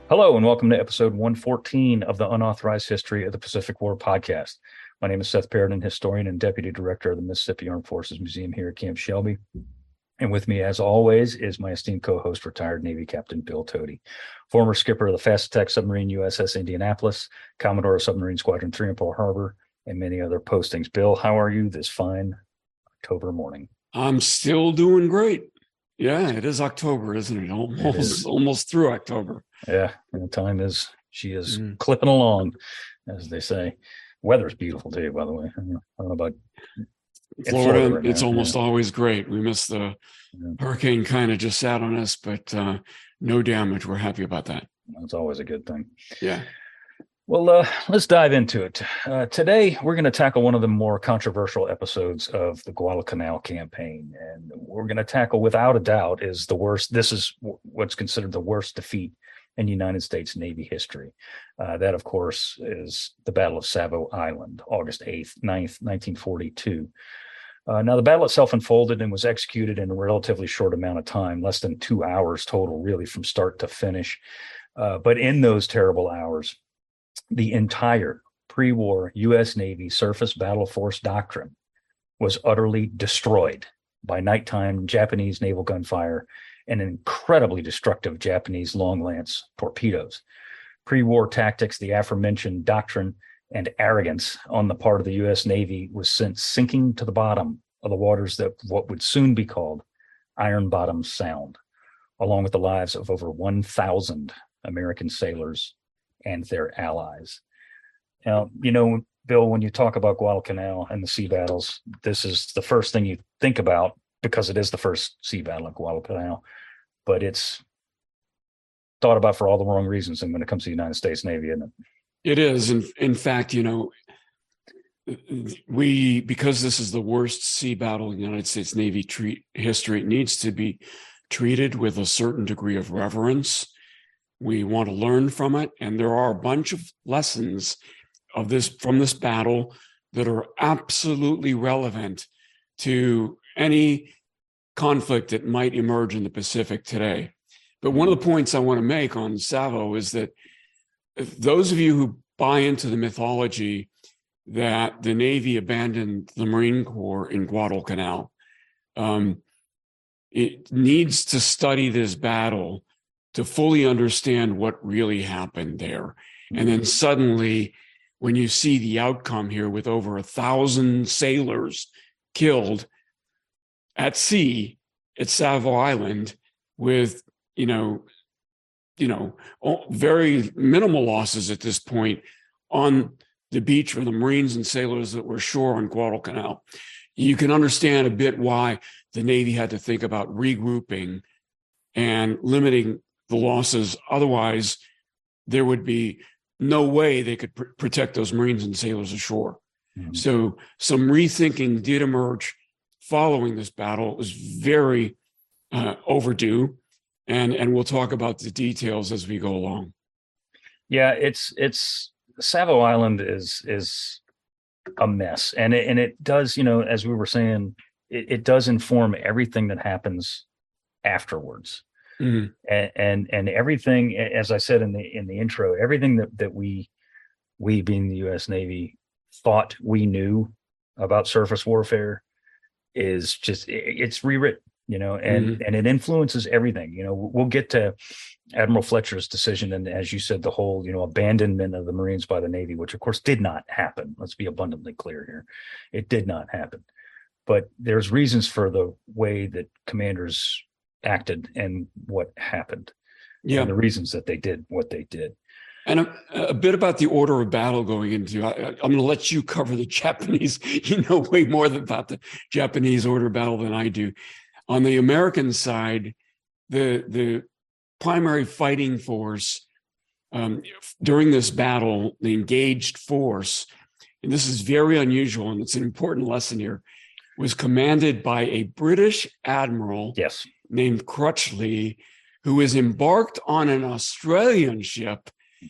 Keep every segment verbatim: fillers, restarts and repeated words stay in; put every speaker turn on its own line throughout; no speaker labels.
Hello, and welcome to episode one fourteen of the Unauthorized History of the Pacific War podcast. My name is Seth Paradin, historian and deputy director of the Mississippi Armed Forces Museum here at Camp Shelby. And with me, as always, is my esteemed co-host, retired Navy Captain Bill Tody, former skipper of the fast attack submarine U S S Indianapolis, Commodore of Submarine Squadron three in Pearl Harbor, and many other postings. Bill, how are you this fine October morning?
I'm still doing great. Yeah, it is October, isn't it? Almost,
It is.
almost through October.
Yeah, and the time is, she is
Mm.
clipping along, as they say. Weather's beautiful too, by the way. I don't know, I don't know about in
Florida,
Florida right
it's
now,
almost
yeah.
always great. We missed the
Yeah.
hurricane, kind of just sat on us, but uh, no damage. We're happy about that.
That's always a good thing.
Yeah.
Well, uh, let's dive into it. Uh, today, we're going to tackle one of the more controversial episodes of the Guadalcanal campaign. And we're going to tackle, without a doubt, is the worst. This is w- what's considered the worst defeat in United States Navy history. Uh, that, of course, is the Battle of Savo Island, August eighth, ninth, nineteen forty-two. Uh, now, the battle itself unfolded and was executed in a relatively short amount of time, less than two hours total, really, from start to finish. Uh, but in those terrible hours, the entire pre-war U S Navy surface battle force doctrine was utterly destroyed by nighttime Japanese naval gunfire and incredibly destructive Japanese long lance torpedoes. Pre-war tactics, the aforementioned doctrine, and arrogance on the part of the U S Navy was sent sinking to the bottom of the waters that what would soon be called Iron Bottom Sound, along with the lives of over one thousand American sailors and their allies. Now, you know, Bill, when you talk about Guadalcanal and the sea battles, this is the first thing you think about because it is the first sea battle of Guadalcanal, but it's thought about for all the wrong reasons. And when it comes to the United States Navy, isn't it?
It is. In, in fact, you know, we, because this is the worst sea battle in the United States Navy treat, history, it needs to be treated with a certain degree of reverence. We want to learn from it, and there are a bunch of lessons of this from this battle that are absolutely relevant to any conflict that might emerge in the Pacific today. But one of the points I want to make on Savo is that if those of you who buy into the mythology that the Navy abandoned the Marine Corps in Guadalcanal, um, it needs to study this battle to fully understand what really happened there. And then suddenly, when you see the outcome here with over a thousand sailors killed at sea at Savo Island with, you know, you know, very minimal losses at this point on the beach for the Marines and sailors that were ashore on Guadalcanal, you can understand a bit why the Navy had to think about regrouping and limiting the losses. Otherwise, there would be no way they could pr- protect those Marines and sailors ashore. Mm-hmm. So some rethinking did emerge following this battle. It was very uh, overdue, and and we'll talk about the details as we go along.
Yeah, it's it's Savo Island is is a mess, and it, and it does, you know, as we were saying, it, it does inform everything that happens afterwards. Mm-hmm. And, and and everything, as I said in the in the intro, everything that, that we we being the U S Navy thought we knew about surface warfare is just it, it's rewritten, you know, and mm-hmm. and it influences everything. You know, we'll get to Admiral Fletcher's decision, and as you said, the whole, you know, abandonment of the Marines by the Navy, which of course did not happen. Let's be abundantly clear here, it did not happen. But there's reasons for the way that commanders acted and what happened, yeah, and the reasons that they did what they did.
And a, a bit about the order of battle going into, I, I'm going to let you cover the Japanese. You know way more about the Japanese order of battle than I do. On the American side, the the primary fighting force um, during this battle, the engaged force, and this is very unusual, and it's an important lesson here, was commanded by a British admiral.
Yes.
Named Crutchley, who was embarked on an Australian ship,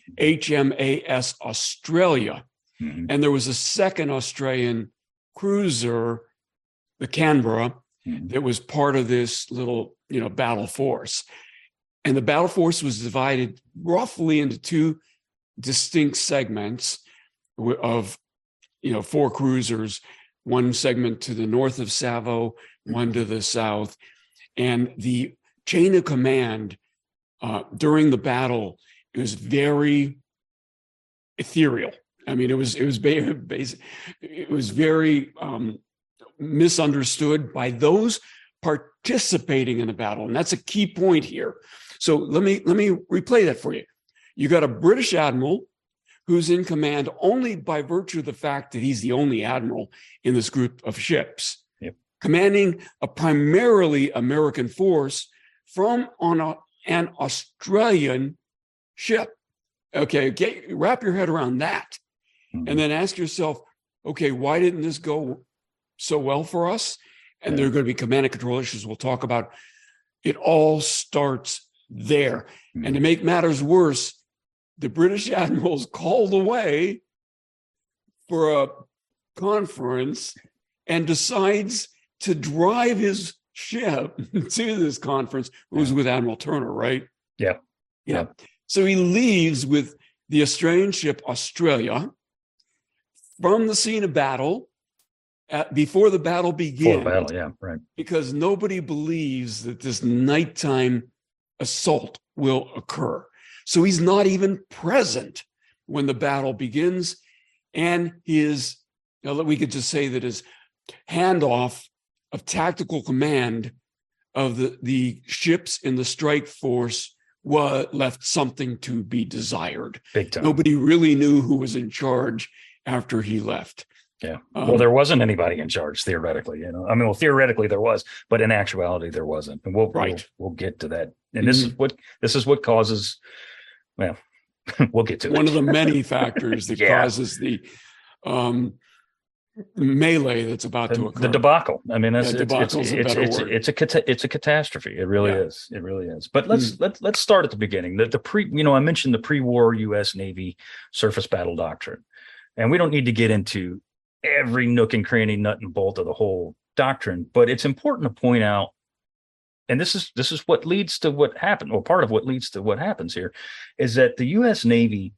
H M A S Australia. Mm-hmm. And there was a second Australian cruiser, the Canberra, mm-hmm. that was part of this little, you know, battle force. And the battle force was divided roughly into two distinct segments of, you know, four cruisers, one segment to the north of Savo, one to the south. And the chain of command uh, during the battle was very ethereal. I mean, it was it was basic, it was very um, misunderstood by those participating in the battle, and that's a key point here. So let me let me replay that for you. You got a British admiral who's in command only by virtue of the fact that he's the only admiral in this group of ships,
yep.
commanding a primarily American force from on a, an Australian ship. Okay, get, wrap your head around that. Mm-hmm. And then ask yourself, okay, why didn't this go so well for us? And there are going to be command and control issues we'll talk about. It all starts there. Mm-hmm. And to make matters worse, the British admiral's called away for a conference and decides to drive his ship to this conference. It was with Admiral Turner, right?
Yeah.
Yeah. So he leaves with the Australian ship Australia from the scene of battle at, before the battle begins.
Before the battle, yeah, right.
Because nobody believes that this nighttime assault will occur. So he's not even present when the battle begins. And his, you know, we could just say that his handoff of tactical command of the, the ships in the strike force was left something to be desired.
Big time.
Nobody really knew who was in charge after he left.
Yeah. Um, well, there wasn't anybody in charge theoretically, you know. I mean, well, theoretically there was, but in actuality there wasn't. And we'll
right.
we'll, we'll get to that. And this mm-hmm. is what this is what causes. Well, we'll get to
one
it.
of the many factors that yeah. causes the um, melee that's about
the,
to occur.
The debacle. I mean, that's,
yeah,
it's, it's, it's, it's, a, it's a cata- it's a catastrophe. It really yeah. is. It really is. But let's mm. let's let's start at the beginning. The, the pre, you know, I mentioned the pre-war U S Navy surface battle doctrine, and we don't need to get into every nook and cranny, nut and bolt of the whole doctrine, but it's important to point out, and this is this is what leads to what happened, or part of what leads to what happens here, is that the U S Navy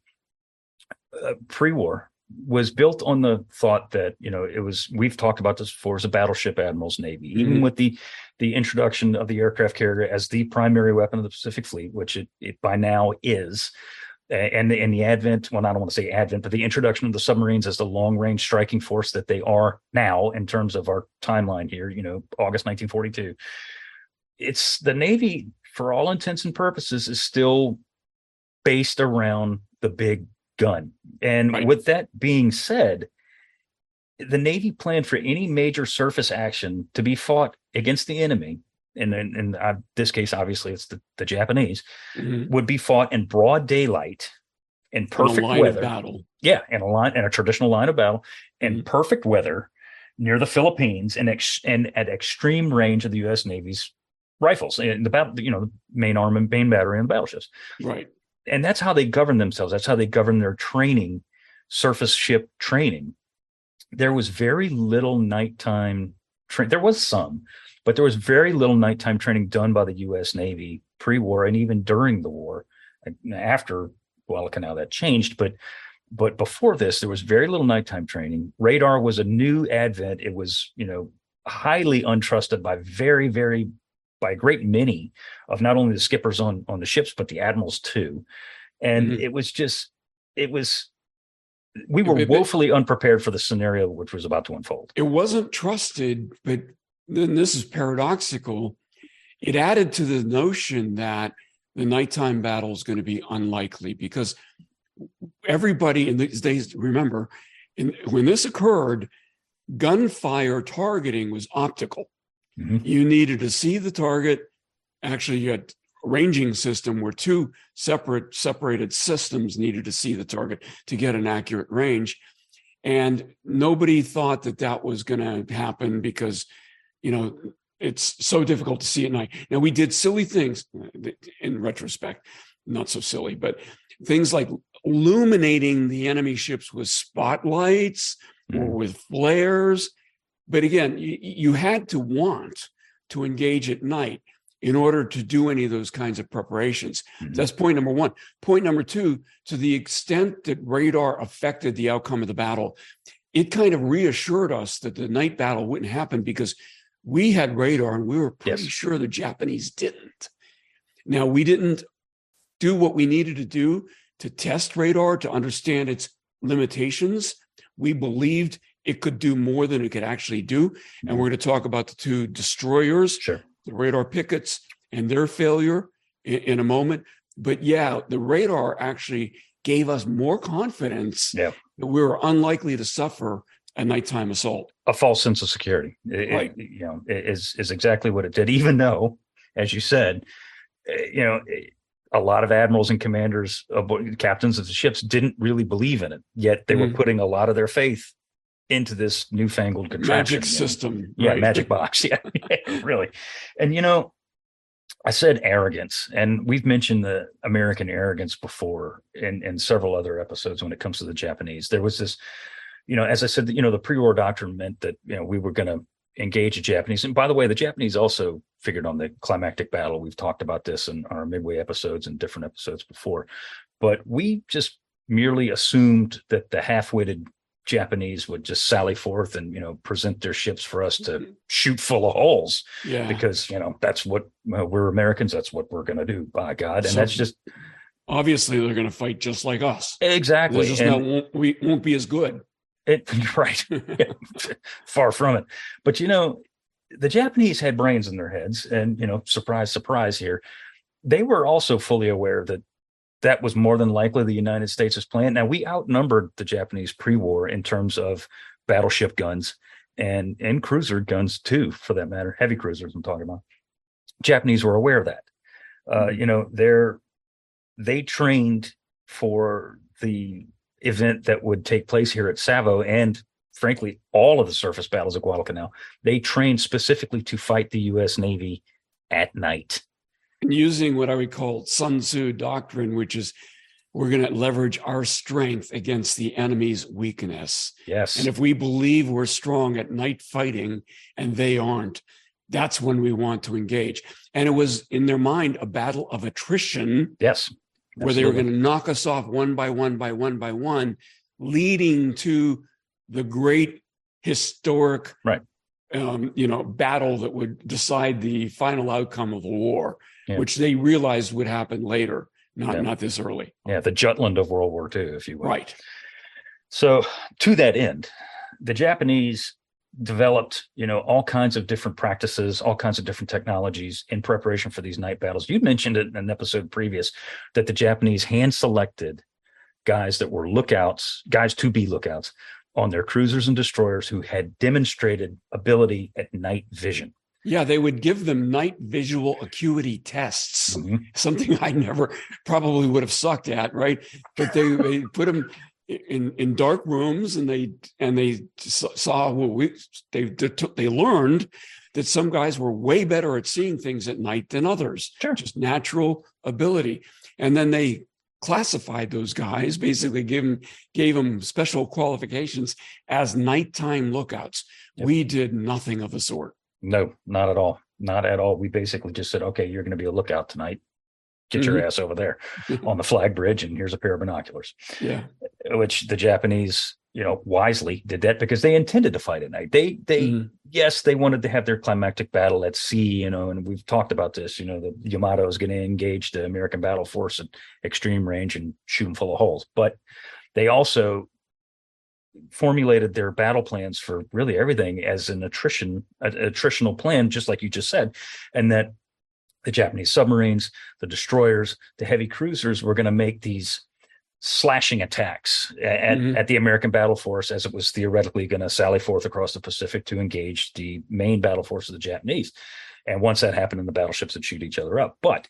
uh, pre-war was built on the thought that, you know, it was, we've talked about this before, as a battleship admiral's navy, mm-hmm. even with the the introduction of the aircraft carrier as the primary weapon of the Pacific Fleet, which it, it by now is. And the, and the advent, well, I don't want to say advent, but the introduction of the submarines as the long-range striking force that they are now in terms of our timeline here, you know, August nineteen forty-two. It's the Navy, for all intents and purposes, is still based around the big gun. And right. with that being said, the Navy planned for any major surface action to be fought against the enemy. And in, in uh, this case, obviously, it's the, the Japanese, mm-hmm. would be fought in broad daylight, in perfect
in a line
weather.
Of battle.
Yeah, in a line, in a traditional line of battle, in mm-hmm. perfect weather, near the Philippines, and ex, and at extreme range of the U S Navy's rifles, and the battle, you know, the main arm and main battery and battleships.
Right,
and that's how they govern themselves. That's how they govern their training, surface ship training. There was very little nighttime. Tra- there was some. But there was very little nighttime training done by the U S Navy pre-war and even during the war. After Guadalcanal, that changed, but but before this, there was very little nighttime training. Radar was a new advent. It was, you know, highly untrusted by very, very, by a great many of not only the skippers on on the ships, but the admirals too. And mm-hmm. it was just, it was, we were it, woefully it, unprepared for the scenario which was about to unfold.
It wasn't trusted, but then this is paradoxical. It added to the notion that the nighttime battle is going to be unlikely, because everybody in these days, remember, in, when this occurred, gunfire targeting was optical. Mm-hmm. You needed to see the target. Actually, you had a ranging system where two separate separated systems needed to see the target to get an accurate range. And nobody thought that that was going to happen because, you know, it's so difficult to see at night. Now, we did silly things in retrospect, not so silly, but things like illuminating the enemy ships with spotlights mm. or with flares. But again, you, you had to want to engage at night. in order to do any of those kinds of preparations.
Mhm.
That's point number one. Point number two, to the extent that radar affected the outcome of the battle, it kind of reassured us that the night battle wouldn't happen because we had radar and we were pretty
Yes.
sure the Japanese didn't. Now, we didn't do what we needed to do to test radar to understand its limitations. We believed it could do more than it could actually do. And we're going to talk about the two destroyers,
Sure.
the radar pickets, and their failure in, in a moment. But yeah, the radar actually gave us more confidence
Yeah.
that we were unlikely to suffer a nighttime assault.
A false sense of security. It- it-
Right.
you know, it is is exactly what it did. Even though, as you said, eh, you know, eh, a lot of admirals and commanders, of captains of the ships, didn't really believe in it. Yet they were
Mhm.
putting a lot of their faith into this newfangled contraption.
Magic
you know.
system.
Yeah,
right?
magic box. Yeah, really. And you know, I said arrogance, and we've mentioned the American arrogance before in, in several other episodes when it comes to the Japanese. There was this, you know, as I said, you know, the pre-war doctrine meant that, you know, we were going to engage the Japanese. And by the way, the Japanese also figured on the climactic battle. We've talked about this in our midway episodes and different episodes before, but we just merely assumed that the half-witted Japanese would just sally forth and, you know, present their ships for us to shoot full of holes
Yeah.
because, you know, that's what well, we're Americans. That's what we're going to do, by God. And
So-
that's just
Obviously, they're going to fight just like us.
exactly.
They're just
And-
not, won't, we won't be as good.
It, right. Far from it. But, you know, the Japanese had brains in their heads. And, you know, surprise, surprise here. They were also fully aware that that was more than likely the United States' plan. Now, we outnumbered the Japanese pre-war in terms of battleship guns and, and cruiser guns, too, for that matter. Heavy cruisers I'm talking about. Japanese were aware of that. Uh, you know, they're, they trained for the event that would take place here at Savo and, frankly, all of the surface battles of Guadalcanal. They trained specifically to fight the U S Navy at night.
Using what I would call Sun Tzu doctrine, which is we're going to leverage our strength against the enemy's weakness.
Yes.
And if we believe we're strong at night fighting and they aren't, that's when we want to engage. And it was in their mind a battle of attrition
yes.
where they were
Absolutely.
going to knock us off one by one by one by one, leading to the great historic,
Right.
um, you know, battle that would decide the final outcome of the war,
Yeah.
which they realized would happen later, not
Yeah.
not this early.
Yeah, the Jutland of World War Two, if you will.
Right.
So to that end, the Japanese developed, you know, all kinds of different practices, all kinds of different technologies in preparation for these night battles. You mentioned it in an episode previous that the Japanese hand selected guys that were lookouts, guys to be lookouts on their cruisers and destroyers who had demonstrated ability at night vision.
Yeah, they would give them night visual acuity tests,
Mhm.
something I never probably would have sucked at, right? But they, they put them in in dark rooms, and they and they saw what we they they learned that some guys were way better at seeing things at night than others,
Sure.
just natural ability. And then they classified those guys, basically gave them gave them special qualifications as nighttime lookouts.
Yep.
We did nothing of the sort.
No, not at all. Not at all. We basically just said, okay, you're going to be a lookout tonight. Get your
Mhm.
ass over there on the flag bridge, and here's a pair of binoculars.
Yeah.
Which the Japanese, you know, wisely did that because they intended to fight at night. They, they,
Mhm.
yes, they wanted to have their climactic battle at sea, you know, and we've talked about this. You know, the Yamato is going to engage the American battle force at extreme range and shoot them full of holes. But they also formulated their battle plans for really everything as an attrition, an attritional plan, just like you just said, and that the Japanese submarines, the destroyers, the heavy cruisers were going to make these slashing attacks at,
Mhm.
at the American battle force as it was theoretically going to sally forth across the Pacific to engage the main battle force of the Japanese. And once that happened, then the battleships would shoot each other up. But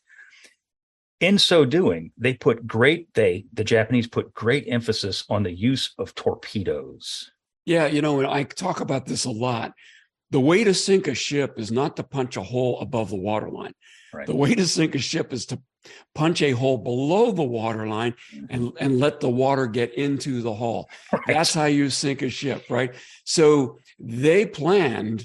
in so doing, they put great, they, the Japanese put great emphasis on the use of torpedoes.
Yeah, you know, and I talk about this a lot. The way to sink a ship is not to punch a hole above the waterline.
Right.
The way to sink a ship is to punch a hole below the waterline and, and let the water get into the hull.
Right.
That's how you sink a ship, right? So they planned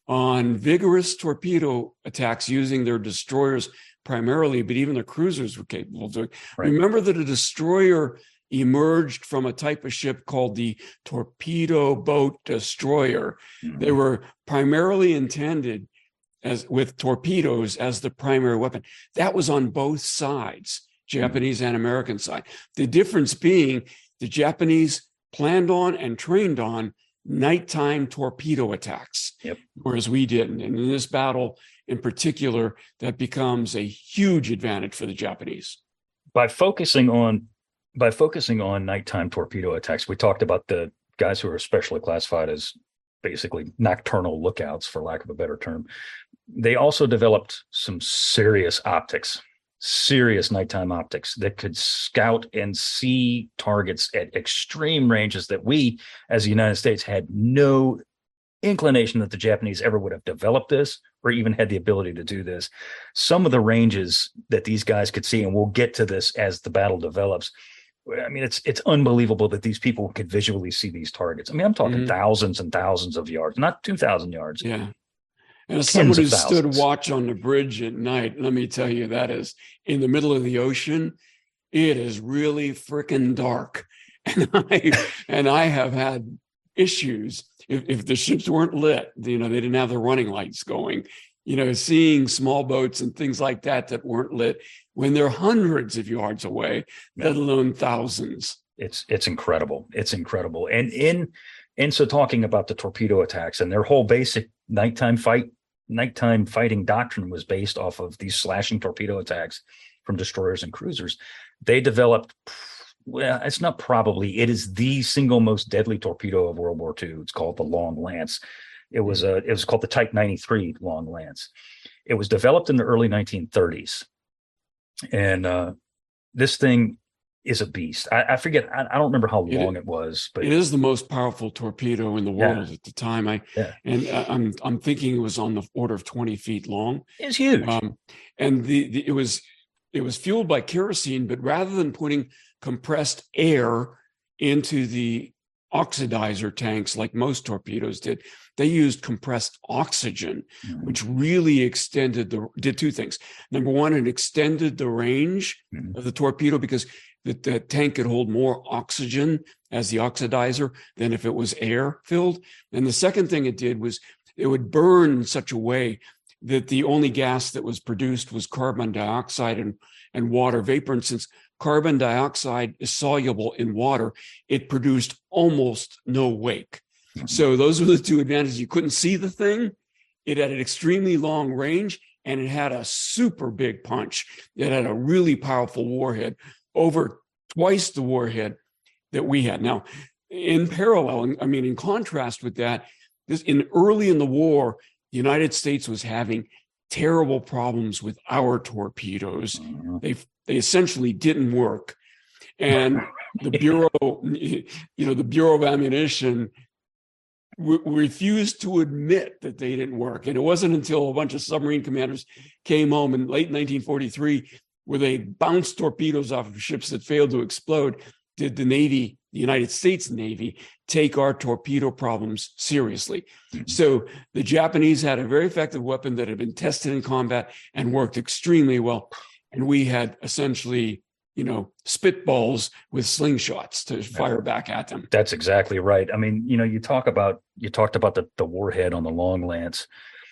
on vigorous torpedo attacks using their destroyers primarily, but even their cruisers were capable of doing. Right. Remember that a destroyer emerged from a type of ship called the torpedo boat destroyer. Mm-hmm. They were primarily intended as with torpedoes as the primary weapon. That was on both sides, Japanese mm-hmm. and American side. The difference being the Japanese planned on and trained on nighttime torpedo attacks, yep. whereas we didn't. And in this battle in particular, that becomes a huge advantage for the Japanese.
By focusing on by focusing on nighttime torpedo attacks, we talked about the guys who are specially classified as basically nocturnal lookouts, for lack of a better term. They also developed some serious optics, serious nighttime optics that could scout and see targets at extreme ranges that we, as the United States, had no inclination that the Japanese ever would have developed this or even had the ability to do this. Some of the ranges that these guys could see, and we'll get to this as the battle develops. I mean, it's it's unbelievable that these people could visually see these targets. I mean, I'm talking mm-hmm. thousands and thousands of yards, not two thousand yards.
Yeah. And as someone who stood watch on the bridge at night, let me tell you, that is in the middle of the ocean. It is really freaking dark. And I, and I have had issues if, if the ships weren't lit, you know, they didn't have the running lights going, you know, seeing small boats and things like that that weren't lit when they're hundreds of yards away, yeah. let alone thousands.
It's it's incredible. It's incredible. And in and so talking about the torpedo attacks and their whole basic nighttime fight, nighttime fighting doctrine was based off of these slashing torpedo attacks from destroyers and cruisers. They developed, well, it's not probably, it is the single most deadly torpedo of World War Two. It's called the Long Lance. It was a, it was called the Type ninety-three Long Lance. It was developed in the early nineteen thirties. And uh, this thing is a beast. I, I forget, I, I don't remember how long it, it was, but
it is the most powerful torpedo in the world yeah. at the time. I
yeah.
and I'm I'm thinking it was on the order of twenty feet long.
It's huge.
Um, and the, the it was it was fueled by kerosene, but rather than putting compressed air into the oxidizer tanks like most torpedoes did, they used compressed oxygen, mm-hmm. which really extended the did two things. Number one, it extended the range mm-hmm. of the torpedo because the, the tank could hold more oxygen as the oxidizer than if it was air filled. And the second thing it did was it would burn in such a way that the only gas that was produced was carbon dioxide and, and water vapor. And since carbon dioxide is soluble in water, it produced almost no wake. Mm-hmm. So those were the two advantages. You couldn't see the thing. It had an extremely long range, and it had a super big punch. It had a really powerful warhead, over twice the warhead that we had. Now, in parallel, I mean, in contrast with that, this in early in the war, the United States was having terrible problems with our torpedoes. Mm-hmm. They they essentially didn't work, and the Bureau, you know, the Bureau of Ammunition re- refused to admit that they didn't work. And it wasn't until a bunch of submarine commanders came home in late nineteen forty-three, where they bounced torpedoes off of ships that failed to explode, did the Navy, the United States Navy, take our torpedo problems seriously. Mm-hmm. So the Japanese had a very effective weapon that had been tested in combat and worked extremely well. And we had essentially, you know, spitballs with slingshots to fire back at them.
That's exactly right. I mean, you know, you talk about, you talked about the, the warhead on the Long Lance.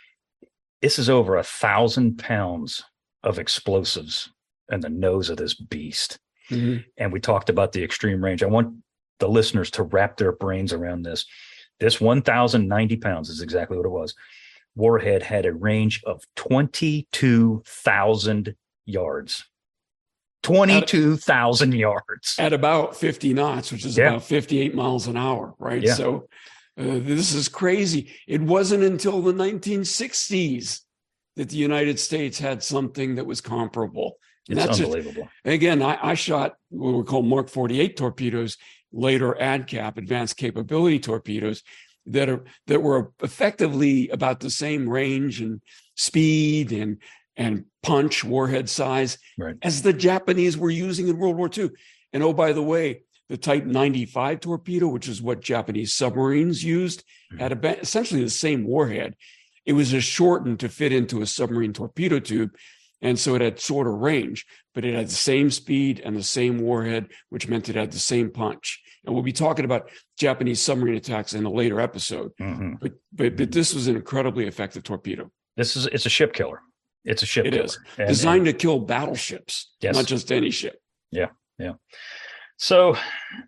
This is over a thousand pounds of explosives in the nose of this beast. Mm-hmm. And we talked about the extreme range. I want the listeners to wrap their brains around this. This one thousand ninety pounds is exactly what it was. Warhead had a range of twenty-two thousand yards. twenty-two thousand yards.
At about fifty knots, which is yeah. about fifty-eight miles an hour, right?
Yeah.
So uh, this is crazy. It wasn't until the nineteen sixties that the United States had something that was comparable.
And it's that's unbelievable.
Just, again, I, I shot what we call Mark forty-eight torpedoes, later A D C A P, advanced capability torpedoes, that are that were effectively about the same range and speed and and punch, warhead size,
right.
as the Japanese were using in World War Two. And oh, by the way, the Type ninety-five torpedo, which is what Japanese submarines used, mm-hmm. had a, essentially the same warhead. it was a shortened to fit into a submarine torpedo tube. And so it had shorter range, but it had the same speed and the same warhead, which meant it had the same punch. And we'll be talking about Japanese submarine attacks in a later episode.
Mm-hmm.
But, but but this was an incredibly effective torpedo.
This is it's a ship killer. It's a ship
it
killer.
Is.
And,
Designed
and,
to kill battleships,
yes.
not just any ship.
Yeah, yeah. So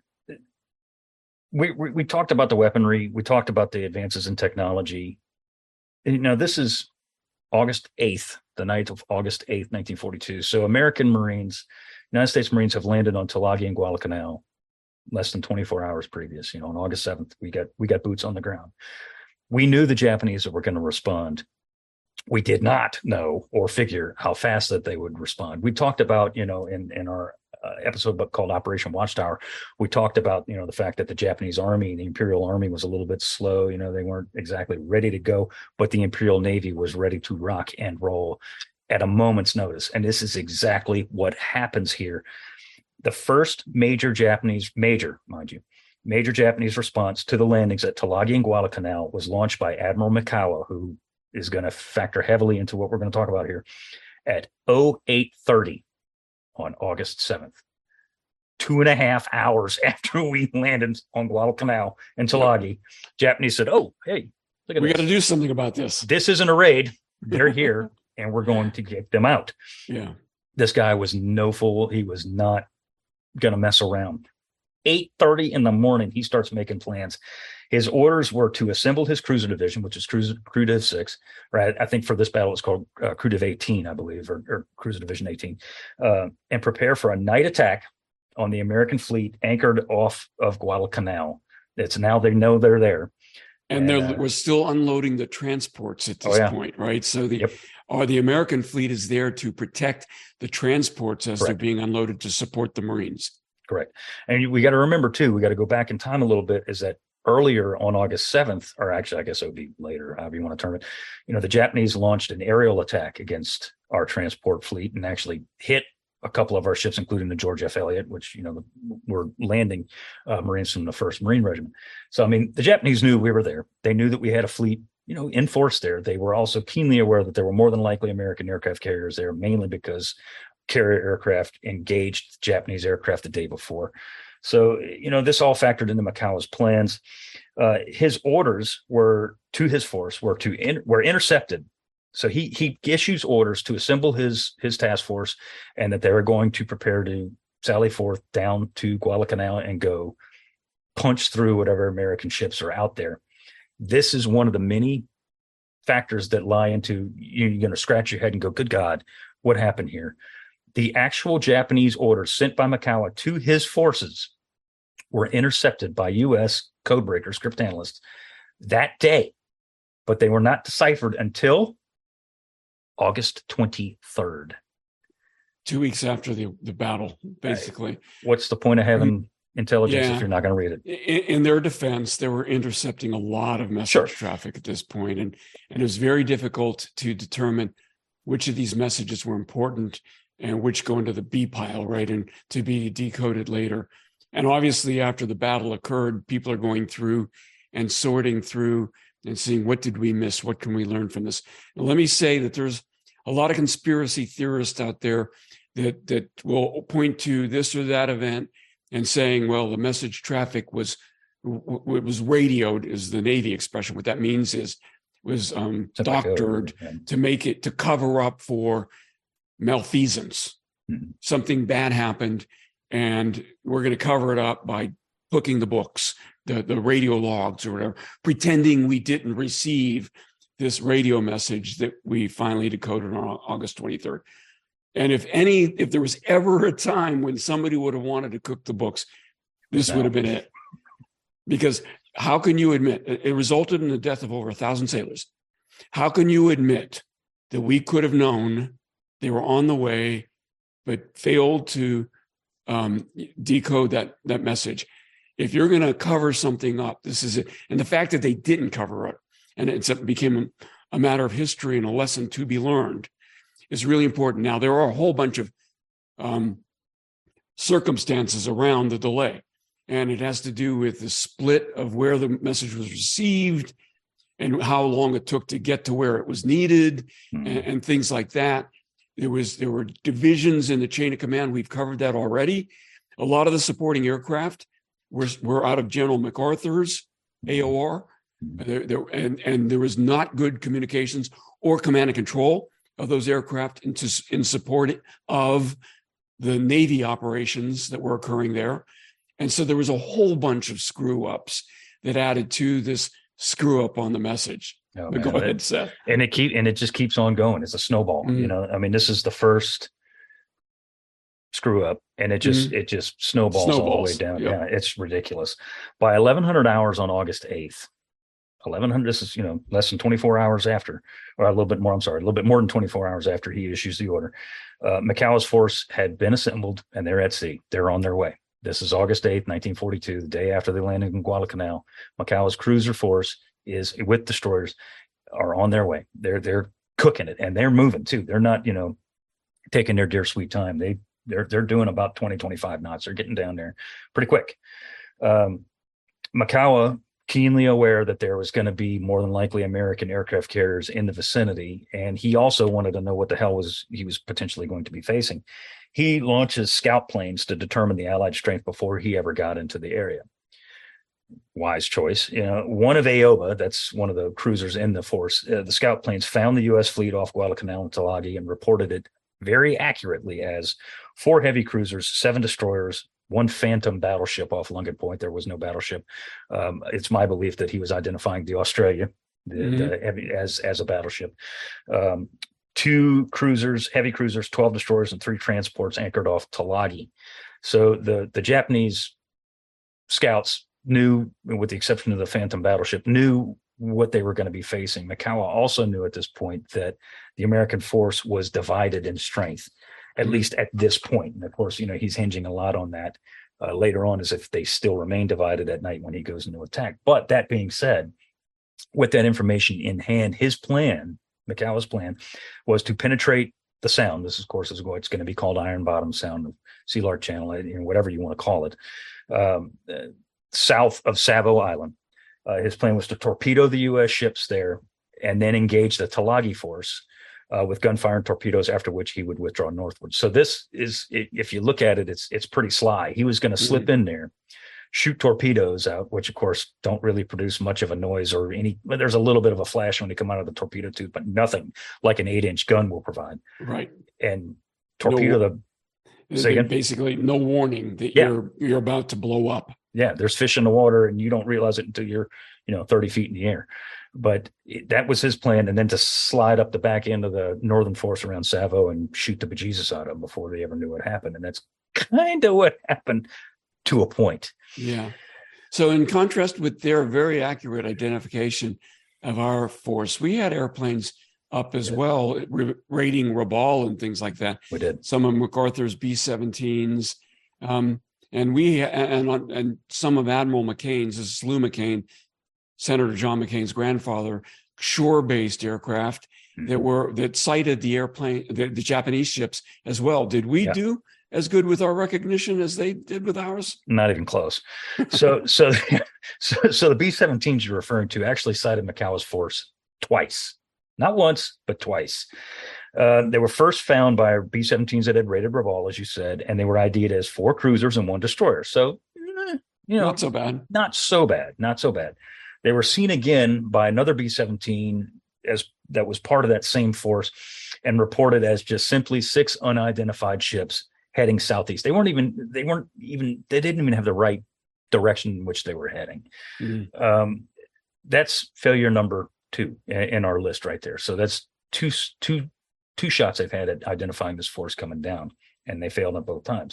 we, we we talked about the weaponry. We talked about the advances in technology. And, you know, this is August eighth, the night of August eighth, nineteen forty-two. So American Marines, United States Marines have landed on Tulagi and Guadalcanal less than twenty-four hours previous. You know, on August seventh, we got we got boots on the ground. We knew the Japanese were going to respond. We did not know or figure how fast that they would respond. We talked about, you know, in, in our uh, episode book called Operation Watchtower, we talked about, you know, the fact that the Japanese army, the Imperial Army was a little bit slow. You know, they weren't exactly ready to go, but the Imperial Navy was ready to rock and roll at a moment's notice. And this is exactly what happens here. The first major Japanese, major, mind you, major Japanese response to the landings at Tulagi and Guadalcanal was launched by Admiral Mikawa, who is going to factor heavily into what we're going to talk about here, at oh eight thirty on August seventh. Two and a half hours after we landed on Guadalcanal and Tulagi, Japanese said, oh, hey, look at
we
this.
We got to do something about this.
This isn't a raid. They're here, and we're going to get them out.
Yeah.
This guy was no fool. He was not going to mess around. eight thirty in the morning, he starts making plans. His orders were to assemble his cruiser division, which is cruiser, Crew Div six, right? I think for this battle, it's called uh, Crew Div eighteen, I believe, or, or Cruiser Division eighteen, uh, and prepare for a night attack on the American fleet anchored off of Guadalcanal. It's now they know they're there.
And, and there uh, was still unloading the transports at this oh, yeah. point, right? So the yep. or the American fleet is there to protect the transports as Correct. They're being unloaded to support the Marines.
Correct. And we got to remember, too, we got to go back in time a little bit, is that earlier on August seventh, or actually, I guess it would be later, however you want to term it, you know, the Japanese launched an aerial attack against our transport fleet and actually hit a couple of our ships, including the George F. Elliott, which, you know, were landing uh, Marines from the first Marine Regiment. So, I mean, the Japanese knew we were there. They knew that we had a fleet, you know, in force there. They were also keenly aware that there were more than likely American aircraft carriers there, mainly because carrier aircraft engaged Japanese aircraft the day before. So, you know, this all factored into Mikawa's plans. Uh, his orders were to his force were to in, were intercepted. So he he issues orders to assemble his his task force, and that they were going to prepare to sally forth down to Guadalcanal and go punch through whatever American ships are out there. This is one of the many factors that lie into you're going to scratch your head and go, good God, what happened here? The actual Japanese orders sent by Mikawa to his forces were intercepted by U S codebreakers, script analysts that day, but they were not deciphered until August twenty-third.
Two weeks after the, the battle, basically.
What's the point of having intelligence
yeah.
if you're not going to read it?
In, in their defense, they were intercepting a lot of message
sure.
traffic at this point, and, and it was very difficult to determine which of these messages were important and which go into the B pile, right, and to be decoded later. And obviously, after the battle occurred, people are going through and sorting through and seeing what did we miss, what can we learn from this. And let me say that there's a lot of conspiracy theorists out there that that will point to this or that event and saying, well, the message traffic was w- was radioed, is the Navy expression. What that means is was um, doctored to make it to cover up for malfeasance. Mm-hmm. Something bad happened, and we're going to cover it up by booking the books, the, the radio logs or whatever, pretending we didn't receive this radio message that we finally decoded on August twenty-third. And if any, if there was ever a time when somebody would have wanted to cook the books, this no. would have been it. Because how can you admit, it resulted in the death of over a thousand sailors. How can you admit that we could have known they were on the way, but failed to um, decode that, that message? If you're going to cover something up, this is it. And the fact that they didn't cover it, and it became a matter of history and a lesson to be learned, is really important. Now, there are a whole bunch of um, circumstances around the delay, and it has to do with the split of where the message was received and how long it took to get to where it was needed,
Hmm.
and, and things like that. There was there were divisions in the chain of command. We've covered that already. A lot of the supporting aircraft were, were out of General MacArthur's A O R. There, there, and, and there was not good communications or command and control of those aircraft into, in support of the Navy operations that were occurring there. And so there was a whole bunch of screw ups that added to this screw up on the message.
Oh,
But
man,
go ahead,
it-
Seth.
and it keep and it just keeps on going. It's a snowball.
Mm.
You know, I mean, this is the first screw up, and it just it just snowballs, all the way
Snowballs,
down.
yep.
Yeah, it's ridiculous. By eleven hundred hours on August eighth, eleven hundred. This is, you know, less than twenty-four hours after, or a little bit more. I'm sorry, a little bit more than twenty-four hours after he issues the order. Uh, Macau's force had been assembled, and they're at sea. They're on their way. This is August eighth, nineteen forty-two, the day after they landed in Guadalcanal. Macau's cruiser force is with destroyers are on their way. They're they're cooking it, and they're moving too. They're not, you know, taking their dear sweet time. They they're they're doing about twenty, twenty-five knots. They're getting down there pretty quick. Um, Macau, keenly aware that there was going to be more than likely American aircraft carriers in the vicinity, and he also wanted to know what the hell was he was potentially going to be facing. He launches scout planes to determine the Allied strength before he ever got into the area. Wise choice. You know, one of Aoba, that's one of the cruisers in the force, uh, the scout planes found the U S fleet off Guadalcanal and Tulagi and reported it very accurately as four heavy cruisers, seven destroyers, one Phantom battleship off Lunget Point. There was no battleship. Um, it's my belief that he was identifying the Australia the,
Mhm.
the heavy, as as a battleship. Um, two cruisers, heavy cruisers, twelve destroyers, and three transports anchored off Tulagi. So the the Japanese scouts knew, with the exception of the Phantom battleship, knew what they were going to be facing. Macau also knew at this point that the American force was divided in strength, at
Mhm.
least at this point. And of course, you know, he's hinging a lot on that uh, later on, as if they still remain divided at night when he goes into attack. But that being said, with that information in hand, his plan, Macau's plan, was to penetrate the sound. This, of course, is what's going to be called Iron Bottom Sound, of Sea Lark Channel, you know, whatever you want to call it, um, uh, south of Savo Island. Uh, his plan was to torpedo the U S ships there and then engage the Tulagi force uh, with gunfire and torpedoes, after which he would withdraw northward. So this is, if you look at it, it's it's pretty sly. He was going to slip in there, shoot torpedoes out, which of course don't really produce much of a noise or any, well, there's a little bit of a flash when they come out of the torpedo tube, but nothing like an eight inch gun will provide.
Right.
And torpedo
No,
the, say again?
Basically, no warning that
Yeah.
you're you're about to blow up.
yeah, there's fish in the water and you don't realize it until you're, you know, thirty feet in the air. But it, that was his plan. And then to slide up the back end of the northern force around Savo and shoot the bejesus out of them before they ever knew what happened. And that's kind of what happened to a point.
Yeah. So in contrast with their very accurate identification of our force, we had airplanes up as
Yeah.
well, re- raiding Rabaul and things like that.
We did.
Some of MacArthur's B seventeens, um, and we and and some of Admiral McCain's, this is Lou McCain, Senator John McCain's grandfather, shore-based aircraft that were that sighted the airplane, the, the Japanese ships as well. Did we
Yeah.
do as good with our recognition as they did with ours?
Not even close. So, so, so, so the B seventeens you're referring to actually sighted Macau's force twice, not once, but twice. Uh, they were first found by B seventeens that had raided Rabaul, as you said, and they were I D'd as four cruisers and one destroyer. So, eh, you know,
Not so bad.
not so bad, not so bad. They were seen again by another B seventeen as that was part of that same force, and reported as just simply six unidentified ships heading southeast. They weren't even, they weren't even, they didn't even have the right direction in which they were heading.
Mhm.
Um, that's failure number two in, in our list right there. So that's two, two, two shots they've had at identifying this force coming down, and they failed on both times.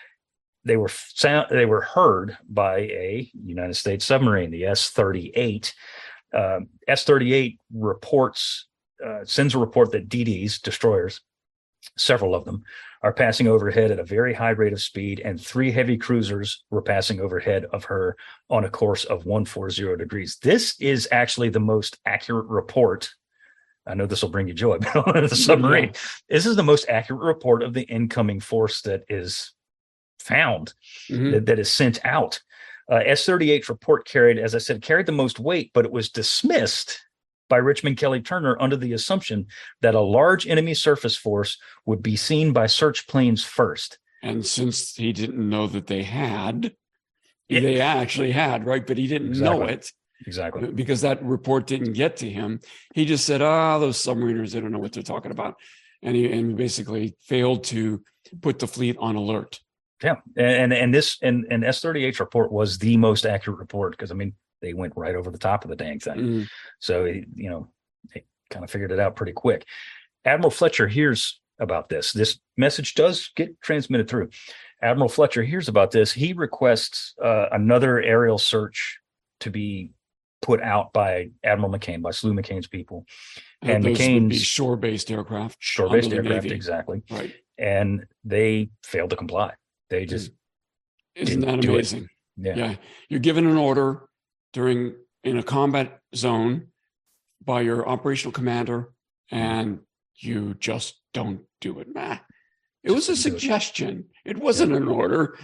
They were sound, they were heard by a United States submarine, the S thirty-eight. Um, S thirty-eight reports, uh, sends a report that D Ds, destroyers, several of them, are passing overhead at a very high rate of speed, and three heavy cruisers were passing overhead of her on a course of one forty degrees. This is actually the most accurate report. I know this will bring you joy, but on the submarine,
Yeah.
this is the most accurate report of the incoming force that is found,
Mhm.
that, that is sent out. Uh, S thirty-eight's report carried, as I said, carried the most weight, but it was dismissed by Richmond Kelly Turner under the assumption that a large enemy surface force would be seen by search planes first.
And since he didn't know that they had,
It,
they actually had, right? But he didn't
exactly.
know it.
Exactly.
Because that report didn't get to him. He just said, ah, oh, those submariners, they don't know what they're talking about. And he, and he basically failed to put the fleet on alert.
Yeah. And and this and, and S thirty-eight's report was the most accurate report because, I mean, they went right over the top of the dang thing. Mm. So, you know, they kind of figured it out pretty quick. Admiral Fletcher hears about this. This message does get transmitted through. Admiral Fletcher hears about this. He requests uh, another aerial search to be put out by Admiral McCain, by Slew McCain's people.
And, and McCain's shore-based aircraft.
Shore-based aircraft, Navy. Exactly.
Right.
And they failed to comply. They just
Isn't that amazing?
Yeah.
yeah. You're given an order during in a combat zone by your operational commander, and you just don't do it. Nah. It was a suggestion. It, it wasn't yeah. an order.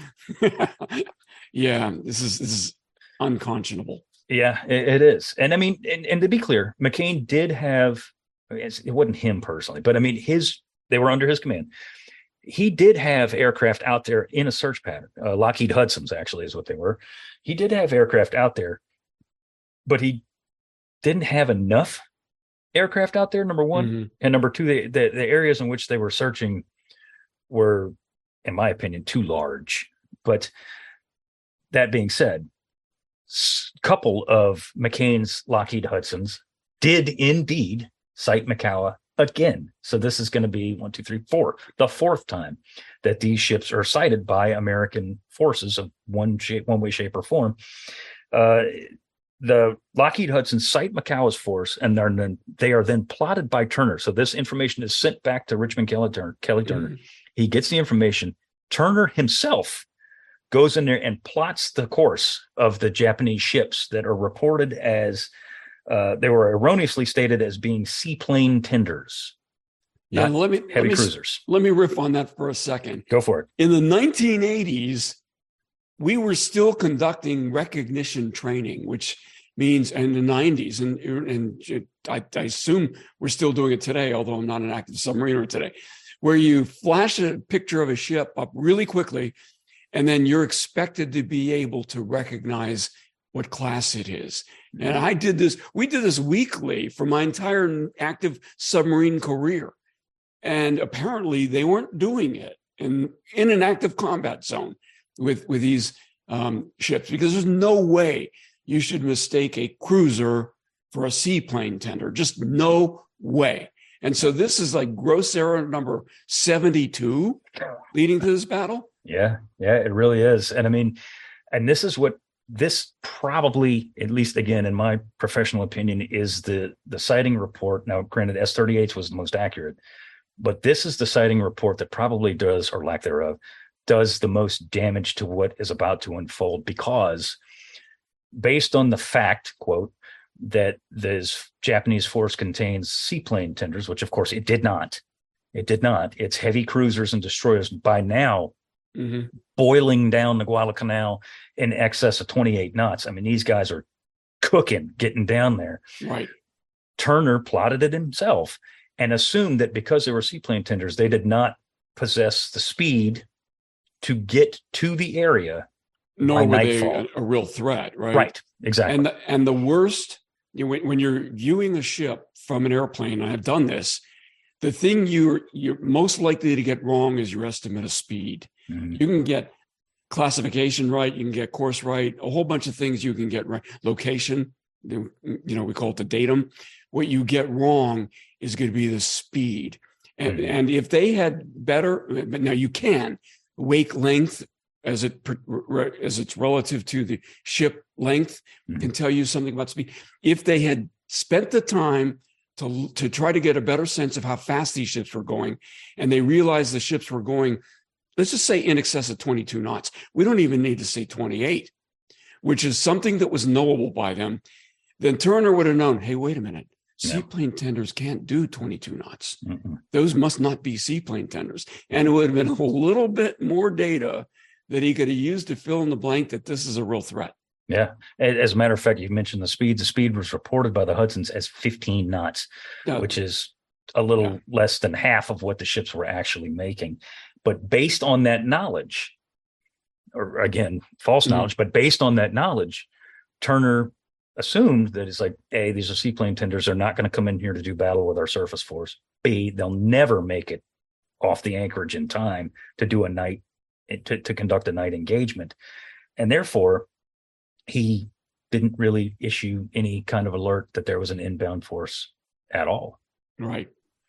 yeah, this is this is unconscionable.
Yeah, it, it is. And I mean, and, and to be clear, McCain did have, I mean, it wasn't him personally, but I mean, his, they were under his command. He did have aircraft out there in a search pattern. Uh, Lockheed Hudson's actually is what they were. He did have aircraft out there, but he didn't have enough aircraft out there, number one. Mm-hmm. And number two, the, the, the areas in which they were searching were, in my opinion, too large. But that being said, a couple of McCain's Lockheed Hudsons did indeed sight Makawa again. So this is going to be one, two, three, four, the fourth time that these ships are sighted by American forces of one shape, one way, shape, or form. Uh, the Lockheed Hudson sight Makawa's force, and they're then, they are then plotted by Turner. So this information is sent back to Richmond Kelly Turner. Kelly Turner. Mm-hmm. He gets the information. Turner himself goes in there and plots the course of the Japanese ships that are reported as uh, they were erroneously stated as being seaplane tenders.
Yeah, let me
heavy
let me,
cruisers.
Let me riff on that for a second.
Go for it.
In the nineteen eighties, we were still conducting recognition training, which means, and the nineties, and and I, I assume we're still doing it today, although I'm not an active submariner today, where you flash a picture of a ship up really quickly, and then you're expected to be able to recognize what class it is. And I did this, we did this weekly for my entire active submarine career. And apparently they weren't doing it in, in an active combat zone with, with these um, ships, because there's no way you should mistake a cruiser for a seaplane tender. Just no way. And so this is like gross error number seventy-two leading to this battle.
Yeah, yeah, it really is. And I mean, and this is what this probably, at least again, in my professional opinion, is the, the sighting report. Now, granted, S thirty-eight was the most accurate, but this is the sighting report that probably does, or lack thereof, does the most damage to what is about to unfold, because based on the fact, quote, that this Japanese force contains seaplane tenders, which of course it did not. It did not. It's heavy cruisers and destroyers by now, mm-hmm. boiling down the Guadalcanal in excess of twenty-eight knots. I mean, these guys are cooking, getting down there.
Right.
Turner plotted it himself and assumed that because they were seaplane tenders, they did not possess the speed to get to the area.
Nor were they a, a real threat, right?
Right, exactly.
And the, and the worst, you know, when, when you're viewing a ship from an airplane, and I've done this, the thing you're you're most likely to get wrong is your estimate of speed. Mm-hmm. You can get classification right, you can get course right, a whole bunch of things you can get right. Location, you know, we call it the datum. What you get wrong is going to be the speed. And, mm-hmm. and if they had better, but now you can, wake length as it as it's relative to the ship length mm-hmm. can tell you something about speed. If they had spent the time to, to try to get a better sense of how fast these ships were going, and they realized the ships were going, let's just say in excess of twenty-two knots. We don't even need to say twenty-eight, which is something that was knowable by them. Then Turner would have known, hey, wait a minute. Seaplane tenders can't do twenty-two knots. Mm-mm. Those must not be seaplane tenders. And it would have been a little bit more data that he could have used to fill in the blank that this is a real threat.
Yeah. As a matter of fact, you mentioned the speed. The speed was reported by the Hudsons as fifteen knots,
Uh,
which is a
yeah.
little less than half of what the ships were actually making. But based on that knowledge, or again, false
Mhm.
knowledge, but based on that knowledge, Turner assumed that it's like, A, these are seaplane tenders. They're not going to come in here to do battle with our surface force. B, they'll never make it off the anchorage in time to do a night, to, to conduct a night engagement. And therefore, he didn't really issue any kind of alert that there was an inbound force at all.
Right.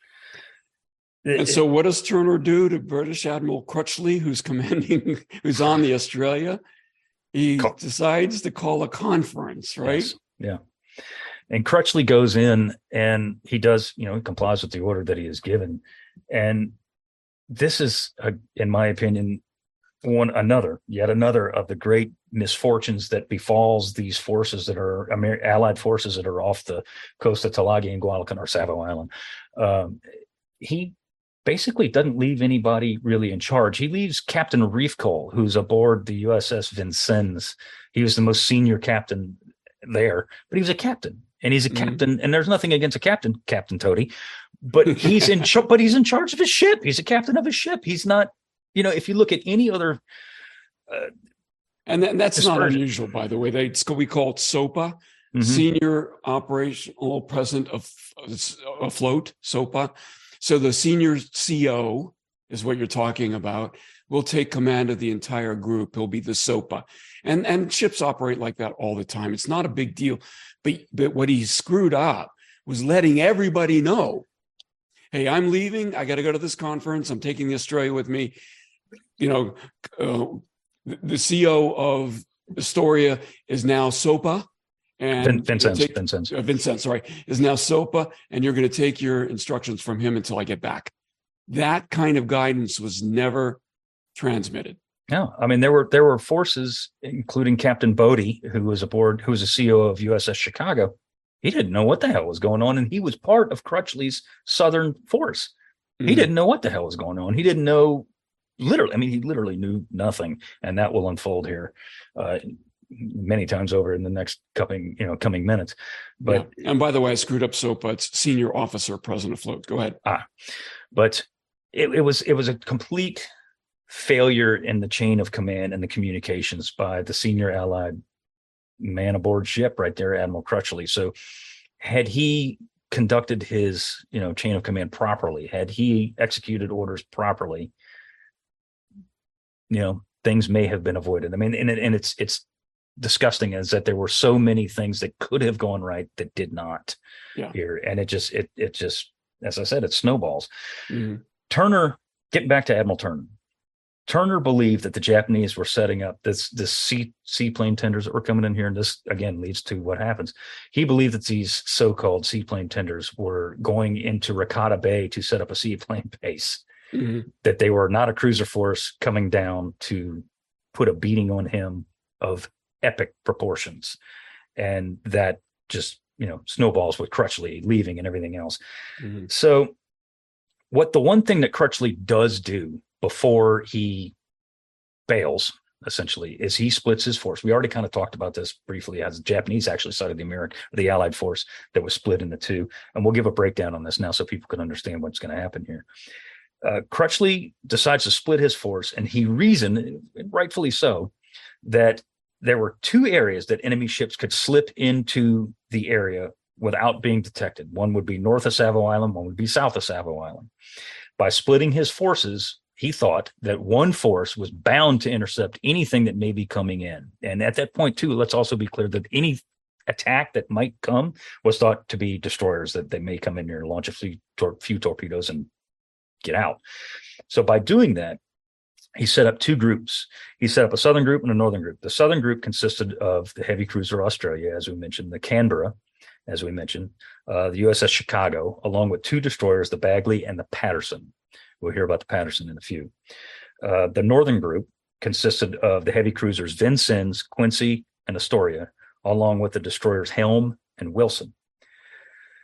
It,
And so what does Turner do to British Admiral Crutchley, who's commanding, who's on the Australia? He
Call,
decides to call a conference, right?
yes, yeah. And Crutchley goes in and he does, you know, he complies with the order that he is given. And this is, a, in my opinion, one another, yet another of the great misfortunes that befalls these forces that are Amer- Allied forces that are off the coast of Tulagi and Guadalcanal or Savo Island. Um, he basically doesn't leave anybody really in charge. He leaves Captain Reefcoal, who's aboard the U S S Vincennes. He was the most senior captain there, but he was a captain, and he's a
Mhm.
captain. And there's nothing against a captain, Captain Toady, but he's in. Ch- but he's in charge of his ship. He's a captain of his ship. He's not. You know, if you look at any other. Uh,
and that, that's not
dispersion.
unusual, by the way. They we call it SOPA,
Mhm.
Senior Operational President of Afloat, SOPA. So the senior C O is what you're talking about. Will take command of the entire group. He'll be the SOPA. And, and ships operate like that all the time. It's not a big deal. But, but what he screwed up was letting everybody know, hey, I'm leaving. I got to go to this conference. I'm taking the Australia with me. You know, uh, the C O of Astoria is now SOPA. And
Vincennes,
take,
Vincennes.
Uh, Vincennes, sorry, is now SOPA. And you're going to take your instructions from him until I get back. That kind of guidance was never transmitted.
No, I mean there were there were forces, including Captain Bodie, who was aboard, who was a C O of U S S Chicago. He didn't know what the hell was going on, and he was part of Crutchley's Southern force. Mm. He didn't know what the hell was going on. He didn't know, literally. I mean, he literally knew nothing, and that will unfold here uh, many times over in the next coming, you know, coming minutes. But
yeah. And by the way, I screwed up SOPA. It's Senior Officer President Afloat. Go ahead.
Ah, but it, it was it was a complete failure in the chain of command and the communications by the senior Allied man aboard ship right there, Admiral Crutchley. So had he conducted his, you know, chain of command properly, had he executed orders properly, you know, things may have been avoided. I mean, and, and it's it's disgusting is that there were so many things that could have gone right that did not
yeah.
here. And it just, it it just, as I said, it snowballs.
Mm-hmm.
Turner, getting back to Admiral Turner, Turner believed that the Japanese were setting up this this sea seaplane tenders that were coming in here, and this again leads to what happens. He believed that these so-called seaplane tenders were going into Rakata Bay to set up a seaplane base. Mm-hmm. That they were not a cruiser force coming down to put a beating on him of epic proportions, and that just, you know, snowballs with Crutchley leaving and everything else. Mm-hmm. So, what the one thing that Crutchley does do before he bails, essentially, is he splits his force. We already kind of talked about this briefly as the Japanese actually sided the American, the Allied force that was split into two. And we'll give a breakdown on this now so people can understand what's going to happen here. Uh, Crutchley decides to split his force, and he reasoned, rightfully so, that there were two areas that enemy ships could slip into the area without being detected. One would be north of Savo Island, one would be south of Savo Island. By splitting his forces, he thought that one force was bound to intercept anything that may be coming in. And at that point, too, let's also be clear that any attack that might come was thought to be destroyers, that they may come in here, launch a few, tor- few torpedoes and get out. So by doing that, he set up two groups. He set up a southern group and a northern group. The southern group consisted of the heavy cruiser Australia, as we mentioned, the Canberra, as we mentioned, uh, the U S S Chicago, along with two destroyers, the Bagley and the Patterson. We'll hear about the Patterson in a few. Uh, the northern group consisted of the heavy cruisers Vincennes, Quincy, and Astoria, along with the destroyers Helm and Wilson.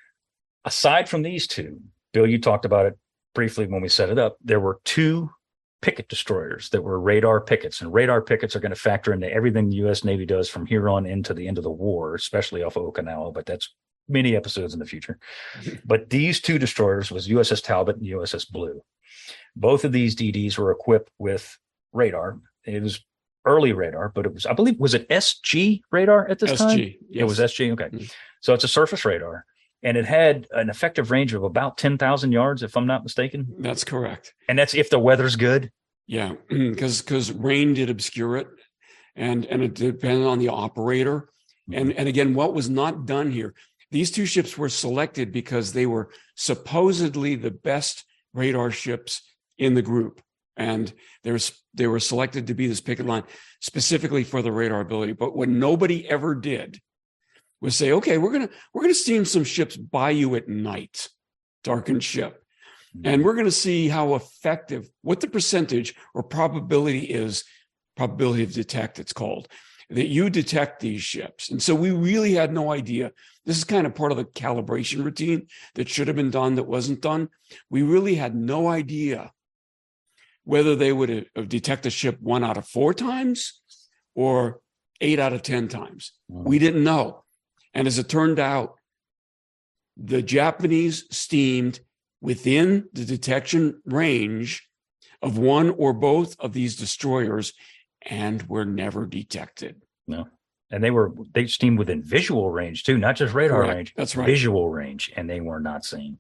Aside from these two, Bill, you talked about it briefly when we set it up, there were two picket destroyers that were radar pickets, and radar pickets are going to factor into everything the U S Navy does from here on into the end of the war, especially off of Okinawa, but that's many episodes in the future. But these two destroyers was U S S Talbot and U S S Blue. Both of these D Ds were equipped with radar. It was early radar, but it was, I believe, was it S G radar at this
S G,
time?
yes.
It was S G. Okay.
Mm-hmm.
So it's a surface radar, and it had an effective range of about ten thousand yards, if I'm not mistaken.
That's correct.
And that's if the weather's good.
Yeah, because because rain did obscure it, and and it depended on the operator. And and again, what was not done here, these two ships were selected because they were supposedly the best radar ships in the group. And there's they were selected to be this picket line specifically for the radar ability. But what nobody ever did was say, okay, we're gonna we're gonna steam some ships by you at night, darkened ship, and we're gonna see how effective, what the percentage or probability is, probability of detect, it's called, that you detect these ships. And so we really had no idea. This is kind of part of the calibration routine that should have been done that wasn't done. We really had no idea whether they would have detected a ship one out of four times or eight out of ten times. We didn't know. And as it turned out, the Japanese steamed within the detection range of one or both of these destroyers and were never detected.
No. And they were, they steamed within visual range too, not just radar
Correct.
range.
That's right.
Visual range, and they were not seen.